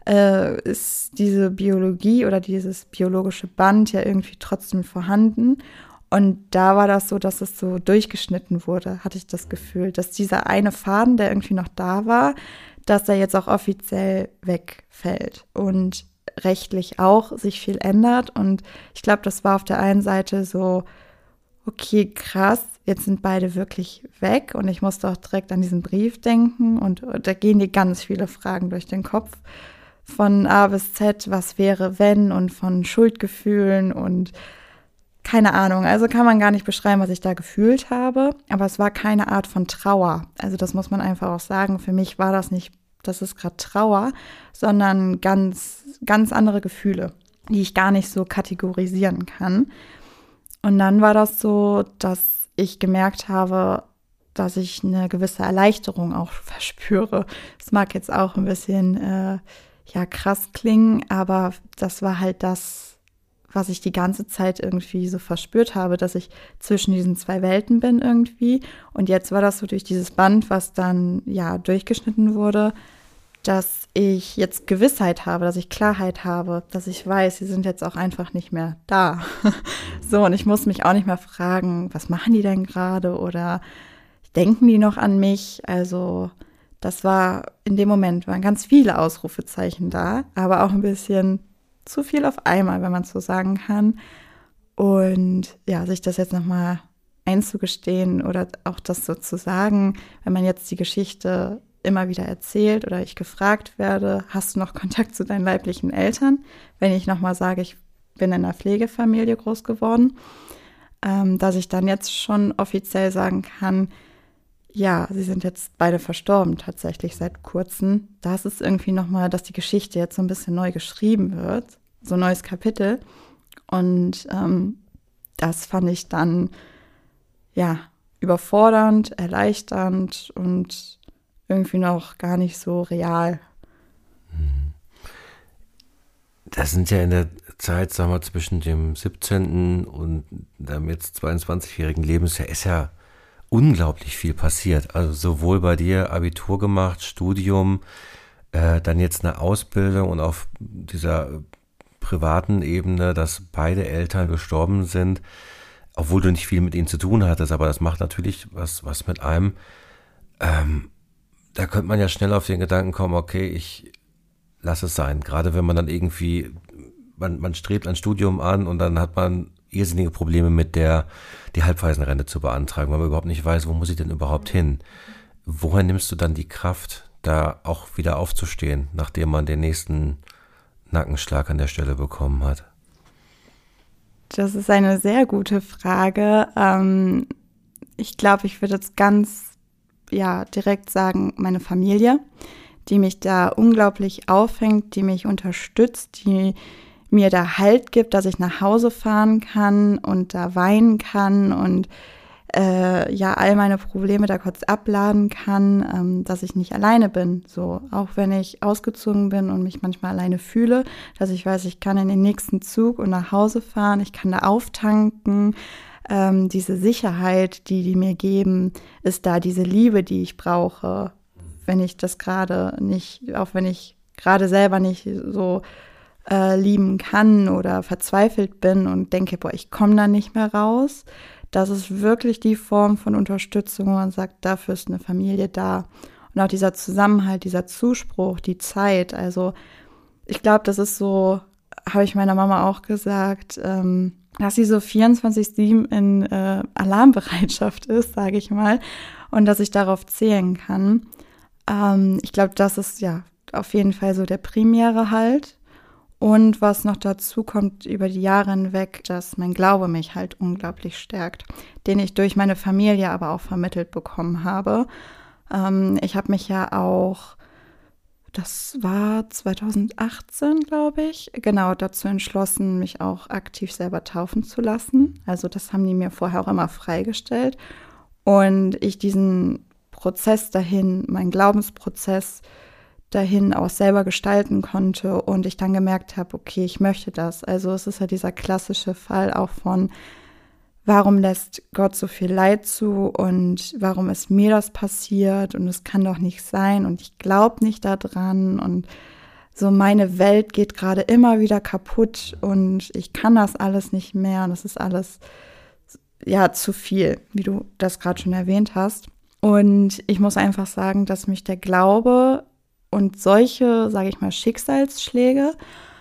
ist diese Biologie oder dieses biologische Band ja irgendwie trotzdem vorhanden. Und da war das so, dass es so durchgeschnitten wurde, hatte ich das Gefühl, dass dieser eine Faden, der irgendwie noch da war, dass er jetzt auch offiziell wegfällt und rechtlich auch sich viel ändert. Und ich glaube, das war auf der einen Seite so, okay, krass, jetzt sind beide wirklich weg. Und ich musste auch direkt an diesen Brief denken. Und da gehen dir ganz viele Fragen durch den Kopf. Von A bis Z, was wäre, wenn, und von Schuldgefühlen und keine Ahnung. Also kann man gar nicht beschreiben, was ich da gefühlt habe. Aber es war keine Art von Trauer. Also das muss man einfach auch sagen. Für mich war das nicht, das ist gerade Trauer, sondern ganz, ganz andere Gefühle, die ich gar nicht so kategorisieren kann. Und dann war das so, dass ich gemerkt habe, dass ich eine gewisse Erleichterung auch verspüre. Es mag jetzt auch ein bisschen krass klingen, aber das war halt das, was ich die ganze Zeit irgendwie so verspürt habe, dass ich zwischen diesen 2 Welten bin irgendwie. Und jetzt war das so durch dieses Band, was dann durchgeschnitten wurde, dass ich jetzt Gewissheit habe, dass ich Klarheit habe, dass ich weiß, sie sind jetzt auch einfach nicht mehr da. So, und ich muss mich auch nicht mehr fragen, was machen die denn gerade oder denken die noch an mich? Also das war in dem Moment, waren ganz viele Ausrufezeichen da, aber auch ein bisschen zu viel auf einmal, wenn man es so sagen kann. Und sich das jetzt nochmal einzugestehen oder auch das so zu sagen, wenn man jetzt die Geschichte immer wieder erzählt oder ich gefragt werde, hast du noch Kontakt zu deinen leiblichen Eltern? Wenn ich nochmal sage, ich bin in einer Pflegefamilie groß geworden, dass ich dann jetzt schon offiziell sagen kann, ja, sie sind jetzt beide verstorben tatsächlich seit kurzem. Das ist irgendwie nochmal, dass die Geschichte jetzt so ein bisschen neu geschrieben wird, so ein neues Kapitel. Und das fand ich dann, überfordernd, erleichternd und irgendwie noch gar nicht so real. Das sind ja in der Zeit, sagen wir, zwischen dem 17. und dem jetzt 22-jährigen Lebensjahr ist ja unglaublich viel passiert. Also sowohl bei dir Abitur gemacht, Studium, dann jetzt eine Ausbildung und auf dieser privaten Ebene, dass beide Eltern gestorben sind, obwohl du nicht viel mit ihnen zu tun hattest, aber das macht natürlich was mit einem. Da könnte man ja schnell auf den Gedanken kommen, okay, ich lasse es sein. Gerade wenn man dann irgendwie, man strebt ein Studium an und dann hat man irrsinnige Probleme mit die Halbwaisenrente zu beantragen, weil man überhaupt nicht weiß, wo muss ich denn überhaupt hin? Woher nimmst du dann die Kraft, da auch wieder aufzustehen, nachdem man den nächsten Nackenschlag an der Stelle bekommen hat? Das ist eine sehr gute Frage. Ich glaube, ich würde jetzt ganz direkt sagen, meine Familie, die mich da unglaublich auffängt, die mich unterstützt, die mir da Halt gibt, dass ich nach Hause fahren kann und da weinen kann und all meine Probleme da kurz abladen kann, dass ich nicht alleine bin. So, auch wenn ich ausgezogen bin und mich manchmal alleine fühle, dass ich weiß, ich kann in den nächsten Zug und nach Hause fahren, ich kann da auftanken. Diese Sicherheit, die mir geben, ist da, diese Liebe, die ich brauche, wenn ich das gerade nicht, auch wenn ich gerade selber nicht so lieben kann oder verzweifelt bin und denke, ich komme da nicht mehr raus. Das ist wirklich die Form von Unterstützung, wo man sagt, dafür ist eine Familie da. Und auch dieser Zusammenhalt, dieser Zuspruch, die Zeit. Also ich glaube, das ist so, habe ich meiner Mama auch gesagt, dass sie so 24/7 in Alarmbereitschaft ist, sage ich mal, und dass ich darauf zählen kann. Ich glaube, das ist auf jeden Fall so der primäre Halt. Und was noch dazu kommt über die Jahre hinweg, dass mein Glaube mich halt unglaublich stärkt, den ich durch meine Familie aber auch vermittelt bekommen habe. Ich habe mich ja auch, das war 2018, glaube ich, genau dazu entschlossen, mich auch aktiv selber taufen zu lassen. Also das haben die mir vorher auch immer freigestellt. Und ich diesen Prozess dahin, meinen Glaubensprozess dahin auch selber gestalten konnte und ich dann gemerkt habe, okay, ich möchte das. Also es ist ja dieser klassische Fall auch von, warum lässt Gott so viel Leid zu und warum ist mir das passiert und es kann doch nicht sein und ich glaube nicht daran und so meine Welt geht gerade immer wieder kaputt und ich kann das alles nicht mehr und das ist alles zu viel, wie du das gerade schon erwähnt hast. Und ich muss einfach sagen, dass mich der Glaube und solche, sage ich mal, Schicksalsschläge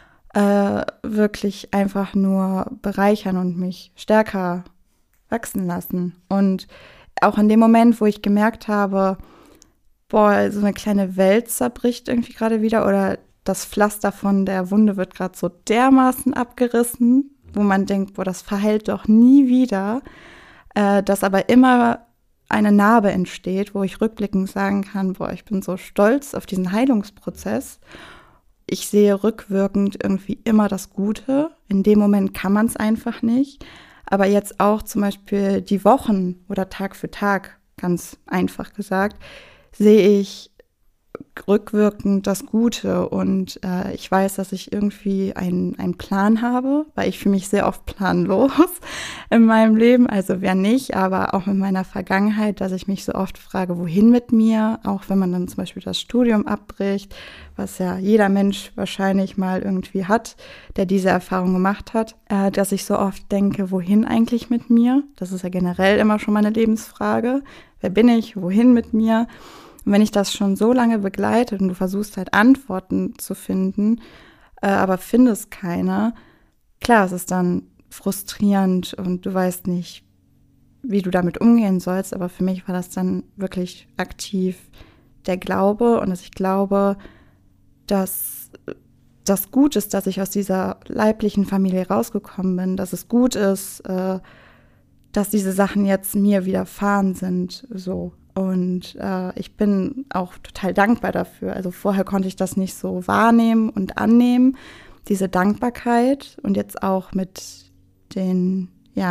wirklich einfach nur bereichern und mich stärker wachsen lassen. Und auch in dem Moment, wo ich gemerkt habe, so eine kleine Welt zerbricht irgendwie gerade wieder oder das Pflaster von der Wunde wird gerade so dermaßen abgerissen, wo man denkt, das verheilt doch nie wieder, dass aber immer eine Narbe entsteht, wo ich rückblickend sagen kann, ich bin so stolz auf diesen Heilungsprozess. Ich sehe rückwirkend irgendwie immer das Gute. In dem Moment kann man es einfach nicht. Aber jetzt auch zum Beispiel die Wochen oder Tag für Tag, ganz einfach gesagt, sehe ich rückwirkend das Gute und ich weiß, dass ich irgendwie einen Plan habe, weil ich fühle mich sehr oft planlos in meinem Leben, also wer nicht, aber auch in meiner Vergangenheit, dass ich mich so oft frage, wohin mit mir, auch wenn man dann zum Beispiel das Studium abbricht, was ja jeder Mensch wahrscheinlich mal irgendwie hat, der diese Erfahrung gemacht hat, dass ich so oft denke, wohin eigentlich mit mir? Das ist ja generell immer schon meine Lebensfrage. Wer bin ich? Wohin mit mir? Und wenn ich das schon so lange begleite und du versuchst halt Antworten zu finden, aber findest keine, klar, es ist dann frustrierend und du weißt nicht, wie du damit umgehen sollst, aber für mich war das dann wirklich aktiv der Glaube und dass ich glaube, dass das gut ist, dass ich aus dieser leiblichen Familie rausgekommen bin, dass es gut ist, dass diese Sachen jetzt mir widerfahren sind, so. Und ich bin auch total dankbar dafür. Also vorher konnte ich das nicht so wahrnehmen und annehmen, diese Dankbarkeit. Und jetzt auch mit den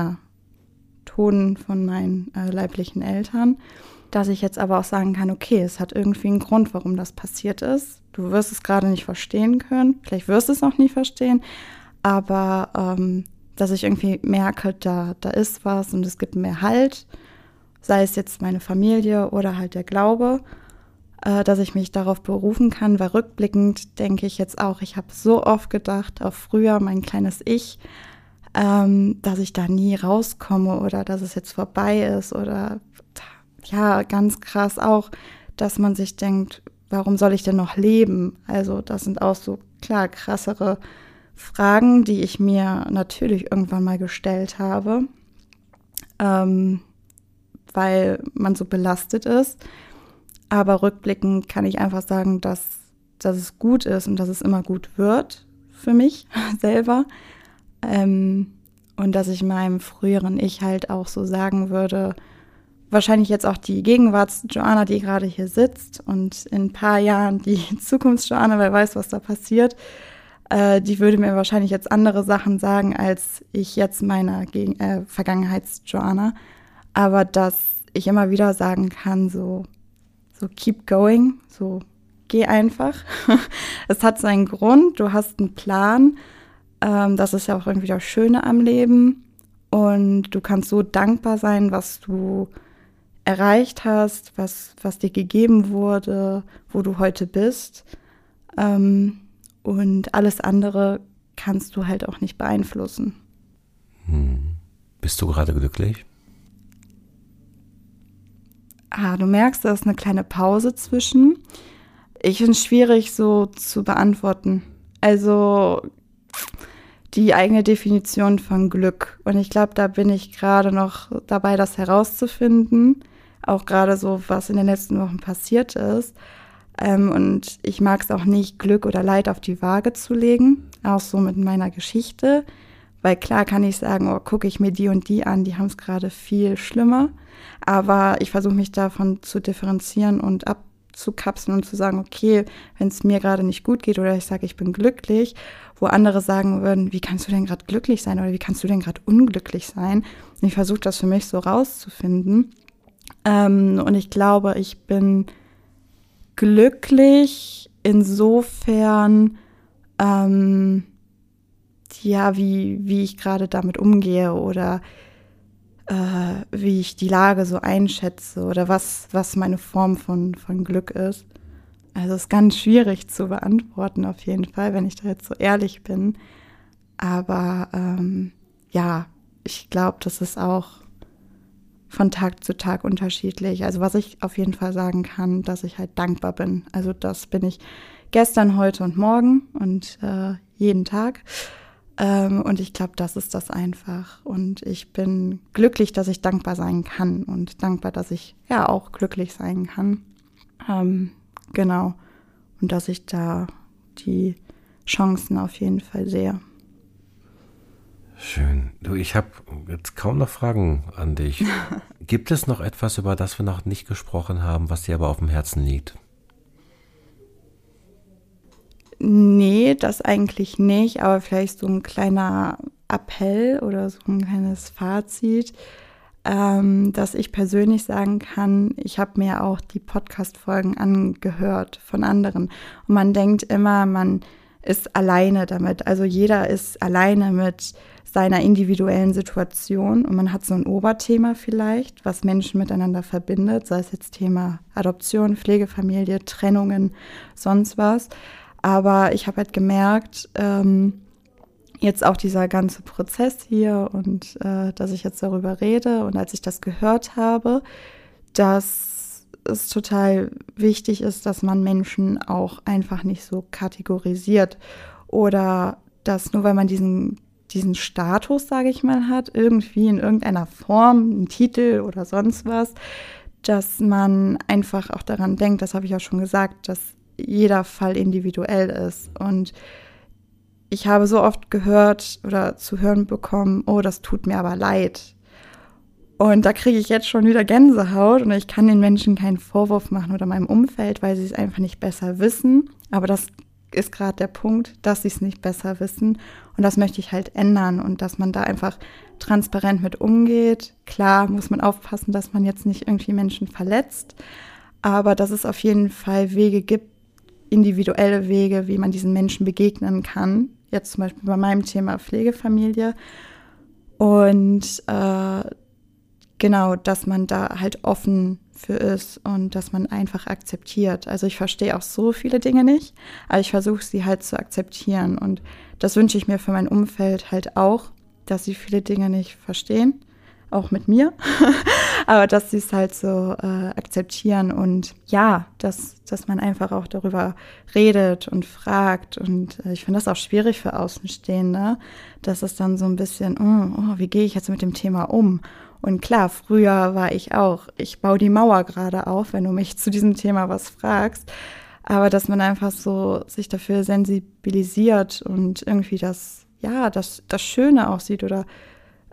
Toten von meinen leiblichen Eltern, dass ich jetzt aber auch sagen kann, okay, es hat irgendwie einen Grund, warum das passiert ist. Du wirst es gerade nicht verstehen können, vielleicht wirst du es auch nie verstehen, aber dass ich irgendwie merke, da ist was und es gibt mehr Halt, sei es jetzt meine Familie oder halt der Glaube, dass ich mich darauf berufen kann, weil rückblickend denke ich jetzt auch, ich habe so oft gedacht, auf früher mein kleines Ich, dass ich da nie rauskomme oder dass es jetzt vorbei ist oder ganz krass auch, dass man sich denkt, warum soll ich denn noch leben? Also das sind auch so klar krassere Fragen, die ich mir natürlich irgendwann mal gestellt habe, weil man so belastet ist. Aber rückblickend kann ich einfach sagen, dass es gut ist und dass es immer gut wird für mich selber. Und Und dass ich meinem früheren Ich halt auch so sagen würde, wahrscheinlich jetzt auch die Gegenwarts-Joanna, die gerade hier sitzt und in ein paar Jahren die Zukunfts-Joanna, wer weiß, was da passiert, die würde mir wahrscheinlich jetzt andere Sachen sagen, als ich jetzt meiner Vergangenheits-Joanna. Aber dass ich immer wieder sagen kann, so keep going, so geh einfach. Es hat seinen Grund, du hast einen Plan. Das ist ja auch irgendwie das Schöne am Leben. Und du kannst so dankbar sein, was du erreicht hast, was dir gegeben wurde, wo du heute bist. Und alles andere kannst du halt auch nicht beeinflussen. Bist du gerade glücklich? Du merkst, da ist eine kleine Pause zwischen. Ich finde es schwierig so zu beantworten. Also die eigene Definition von Glück. Und ich glaube, da bin ich gerade noch dabei, das herauszufinden. Auch gerade so, was in den letzten Wochen passiert ist. Und ich mag es auch nicht, Glück oder Leid auf die Waage zu legen. Auch so mit meiner Geschichte. Weil klar kann ich sagen, oh, gucke ich mir die und die an, die haben es gerade viel schlimmer. Aber ich versuche mich davon zu differenzieren und abzukapseln und zu sagen, okay, wenn es mir gerade nicht gut geht oder ich sage, ich bin glücklich, wo andere sagen würden, wie kannst du denn gerade glücklich sein oder wie kannst du denn gerade unglücklich sein? Und ich versuche das für mich so rauszufinden. Und ich glaube, ich bin glücklich insofern, wie ich gerade damit umgehe oder wie ich die Lage so einschätze oder was meine Form von Glück ist. Also es ist ganz schwierig zu beantworten auf jeden Fall, wenn ich da jetzt so ehrlich bin. Aber ich glaube, das ist auch von Tag zu Tag unterschiedlich. Also was ich auf jeden Fall sagen kann, dass ich halt dankbar bin. Also das bin ich gestern, heute und morgen und jeden Tag. Und ich glaube, das ist das einfach. Und ich bin glücklich, dass ich dankbar sein kann und dankbar, dass ich ja auch glücklich sein kann. Genau. Und dass ich da die Chancen auf jeden Fall sehe. Schön. Du, ich habe jetzt kaum noch Fragen an dich. Gibt es noch etwas, über das wir noch nicht gesprochen haben, was dir aber auf dem Herzen liegt? Nee, das eigentlich nicht, aber vielleicht so ein kleiner Appell oder so ein kleines Fazit, dass ich persönlich sagen kann, ich habe mir auch die Podcast-Folgen angehört von anderen und man denkt immer, man ist alleine damit, also jeder ist alleine mit seiner individuellen Situation und man hat so ein Oberthema vielleicht, was Menschen miteinander verbindet, sei es jetzt Thema Adoption, Pflegefamilie, Trennungen, sonst was. Aber ich habe halt gemerkt, jetzt auch dieser ganze Prozess hier und dass ich jetzt darüber rede und als ich das gehört habe, dass es total wichtig ist, dass man Menschen auch einfach nicht so kategorisiert oder dass nur weil man diesen Status, sage ich mal, hat, irgendwie in irgendeiner Form, einen Titel oder sonst was, dass man einfach auch daran denkt, das habe ich auch schon gesagt, dass jeder Fall individuell ist. Und ich habe so oft gehört oder zu hören bekommen, oh, das tut mir aber leid. Und da kriege ich jetzt schon wieder Gänsehaut und ich kann den Menschen keinen Vorwurf machen oder meinem Umfeld, weil sie es einfach nicht besser wissen. Aber das ist gerade der Punkt, dass sie es nicht besser wissen. Und das möchte ich halt ändern und dass man da einfach transparent mit umgeht. Klar muss man aufpassen, dass man jetzt nicht irgendwie Menschen verletzt, aber dass es auf jeden Fall Wege gibt, individuelle Wege, wie man diesen Menschen begegnen kann. Jetzt zum Beispiel bei meinem Thema Pflegefamilie. Und genau, dass man da halt offen für ist und dass man einfach akzeptiert. Also ich verstehe auch so viele Dinge nicht, aber ich versuche sie halt zu akzeptieren. Und das wünsche ich mir für mein Umfeld halt auch, dass sie viele Dinge nicht verstehen, auch mit mir, aber dass sie es halt so akzeptieren und ja, dass man einfach auch darüber redet und fragt und ich finde das auch schwierig für Außenstehende, dass es dann so ein bisschen, wie gehe ich jetzt mit dem Thema um? Und klar, früher war ich auch, ich baue die Mauer gerade auf, wenn du mich zu diesem Thema was fragst, aber dass man einfach so sich dafür sensibilisiert und irgendwie das Schöne auch sieht oder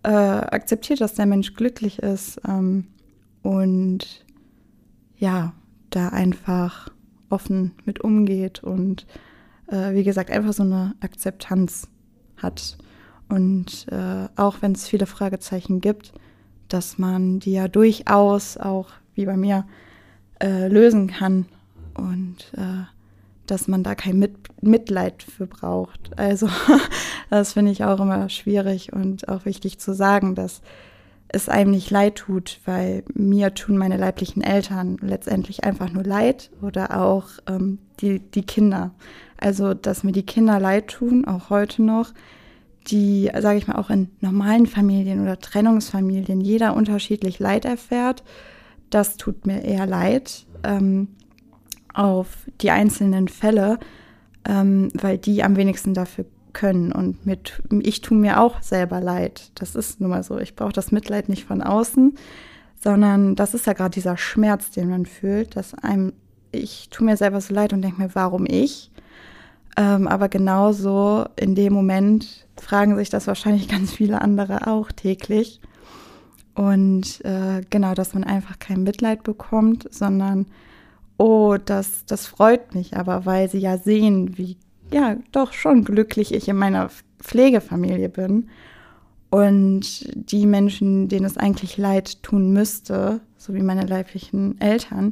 akzeptiert, dass der Mensch glücklich ist und ja, da einfach offen mit umgeht und wie gesagt, einfach so eine Akzeptanz hat. Und auch wenn es viele Fragezeichen gibt, dass man die ja durchaus auch, wie bei mir, lösen kann und dass man da kein Mitleid für braucht. Also das finde ich auch immer schwierig und auch wichtig zu sagen, dass es einem nicht leid tut, weil mir tun meine leiblichen Eltern letztendlich einfach nur leid oder auch die Kinder. Also, dass mir die Kinder leid tun, auch heute noch, die, sage ich mal, auch in normalen Familien oder Trennungsfamilien jeder unterschiedlich Leid erfährt, das tut mir eher leid auf die einzelnen Fälle, weil die am wenigsten dafür können. Und ich tue mir auch selber leid. Das ist nun mal so. Ich brauche das Mitleid nicht von außen, sondern das ist ja gerade dieser Schmerz, den man fühlt, ich tue mir selber so leid und denke mir, warum ich? Aber genauso in dem Moment fragen sich das wahrscheinlich ganz viele andere auch täglich. Und genau, dass man einfach kein Mitleid bekommt, sondern, oh, das freut mich aber, weil sie ja sehen, wie, ja, doch schon glücklich ich in meiner Pflegefamilie bin. Und die Menschen, denen es eigentlich leid tun müsste, so wie meine leiblichen Eltern,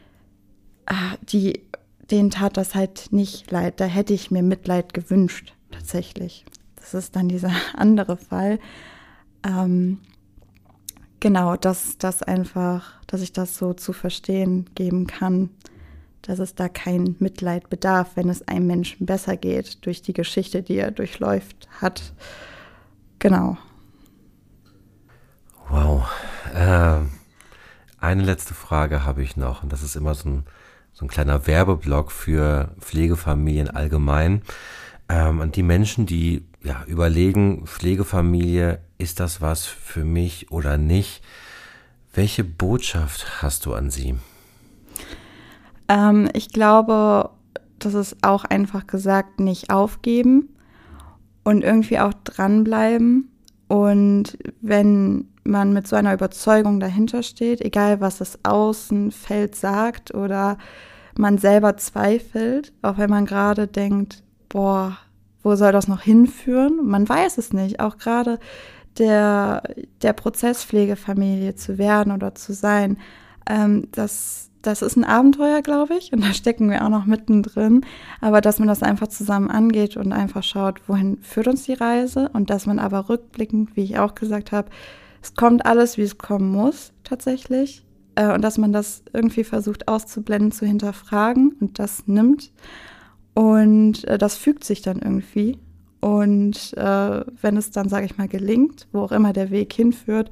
denen tat das halt nicht leid. Da hätte ich mir Mitleid gewünscht, tatsächlich. Das ist dann dieser andere Fall. Genau, dass ich das so zu verstehen geben kann, dass es da kein Mitleid bedarf, wenn es einem Menschen besser geht, durch die Geschichte, die er durchläuft hat. Genau. Wow. Eine letzte Frage habe ich noch, und das ist immer so ein kleiner Werbeblock für Pflegefamilien allgemein. An die Menschen, die ja überlegen, Pflegefamilie, ist das was für mich oder nicht? Welche Botschaft hast du an sie? Ich glaube, das ist auch einfach gesagt, nicht aufgeben und irgendwie auch dranbleiben. Und wenn man mit so einer Überzeugung dahinter steht, egal was das Außenfeld sagt oder man selber zweifelt, auch wenn man gerade denkt, boah, wo soll das noch hinführen? Man weiß es nicht. Auch gerade der Prozess, Pflegefamilie zu werden oder zu sein, das ist ein Abenteuer, glaube ich, und da stecken wir auch noch mittendrin, aber dass man das einfach zusammen angeht und einfach schaut, wohin führt uns die Reise, und dass man aber rückblickend, wie ich auch gesagt habe, es kommt alles, wie es kommen muss, tatsächlich, und dass man das irgendwie versucht auszublenden, zu hinterfragen und das nimmt, und das fügt sich dann irgendwie, und wenn es dann, sage ich mal, gelingt, wo auch immer der Weg hinführt,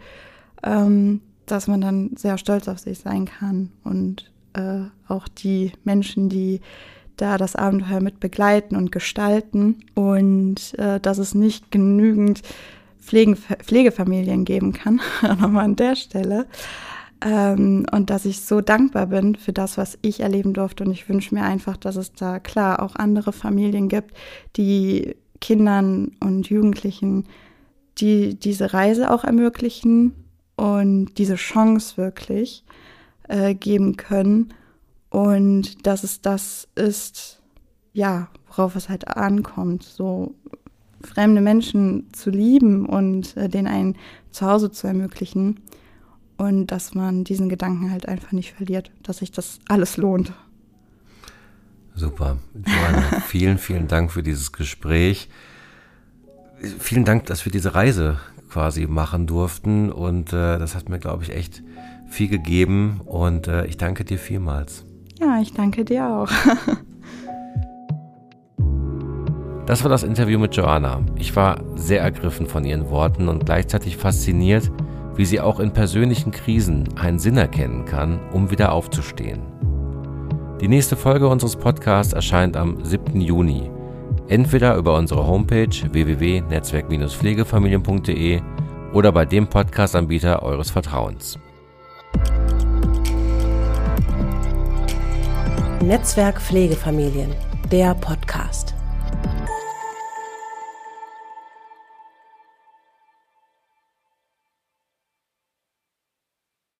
dass man dann sehr stolz auf sich sein kann und auch die Menschen, die da das Abenteuer mit begleiten und gestalten, und dass es nicht genügend Pflegefamilien geben kann, nochmal an der Stelle, und dass ich so dankbar bin für das, was ich erleben durfte, und ich wünsche mir einfach, dass es da klar auch andere Familien gibt, die Kindern und Jugendlichen, die diese Reise auch ermöglichen und diese Chance wirklich geben können, und dass es das ist, ja, worauf es halt ankommt, so fremde Menschen zu lieben und denen ein Zuhause zu ermöglichen, und dass man diesen Gedanken halt einfach nicht verliert, dass sich das alles lohnt. Super. Joanna, vielen, vielen Dank für dieses Gespräch. Vielen Dank, dass wir diese Reise quasi machen durften, und das hat mir, glaube ich, echt viel gegeben, und ich danke dir vielmals. Ja, ich danke dir auch. Das war das Interview mit Joanna. Ich war sehr ergriffen von ihren Worten und gleichzeitig fasziniert, wie sie auch in persönlichen Krisen einen Sinn erkennen kann, um wieder aufzustehen. Die nächste Folge unseres Podcasts erscheint am 7. Juni. Entweder über unsere Homepage www.netzwerk-pflegefamilien.de oder bei dem Podcast-Anbieter eures Vertrauens. Netzwerk Pflegefamilien, der Podcast.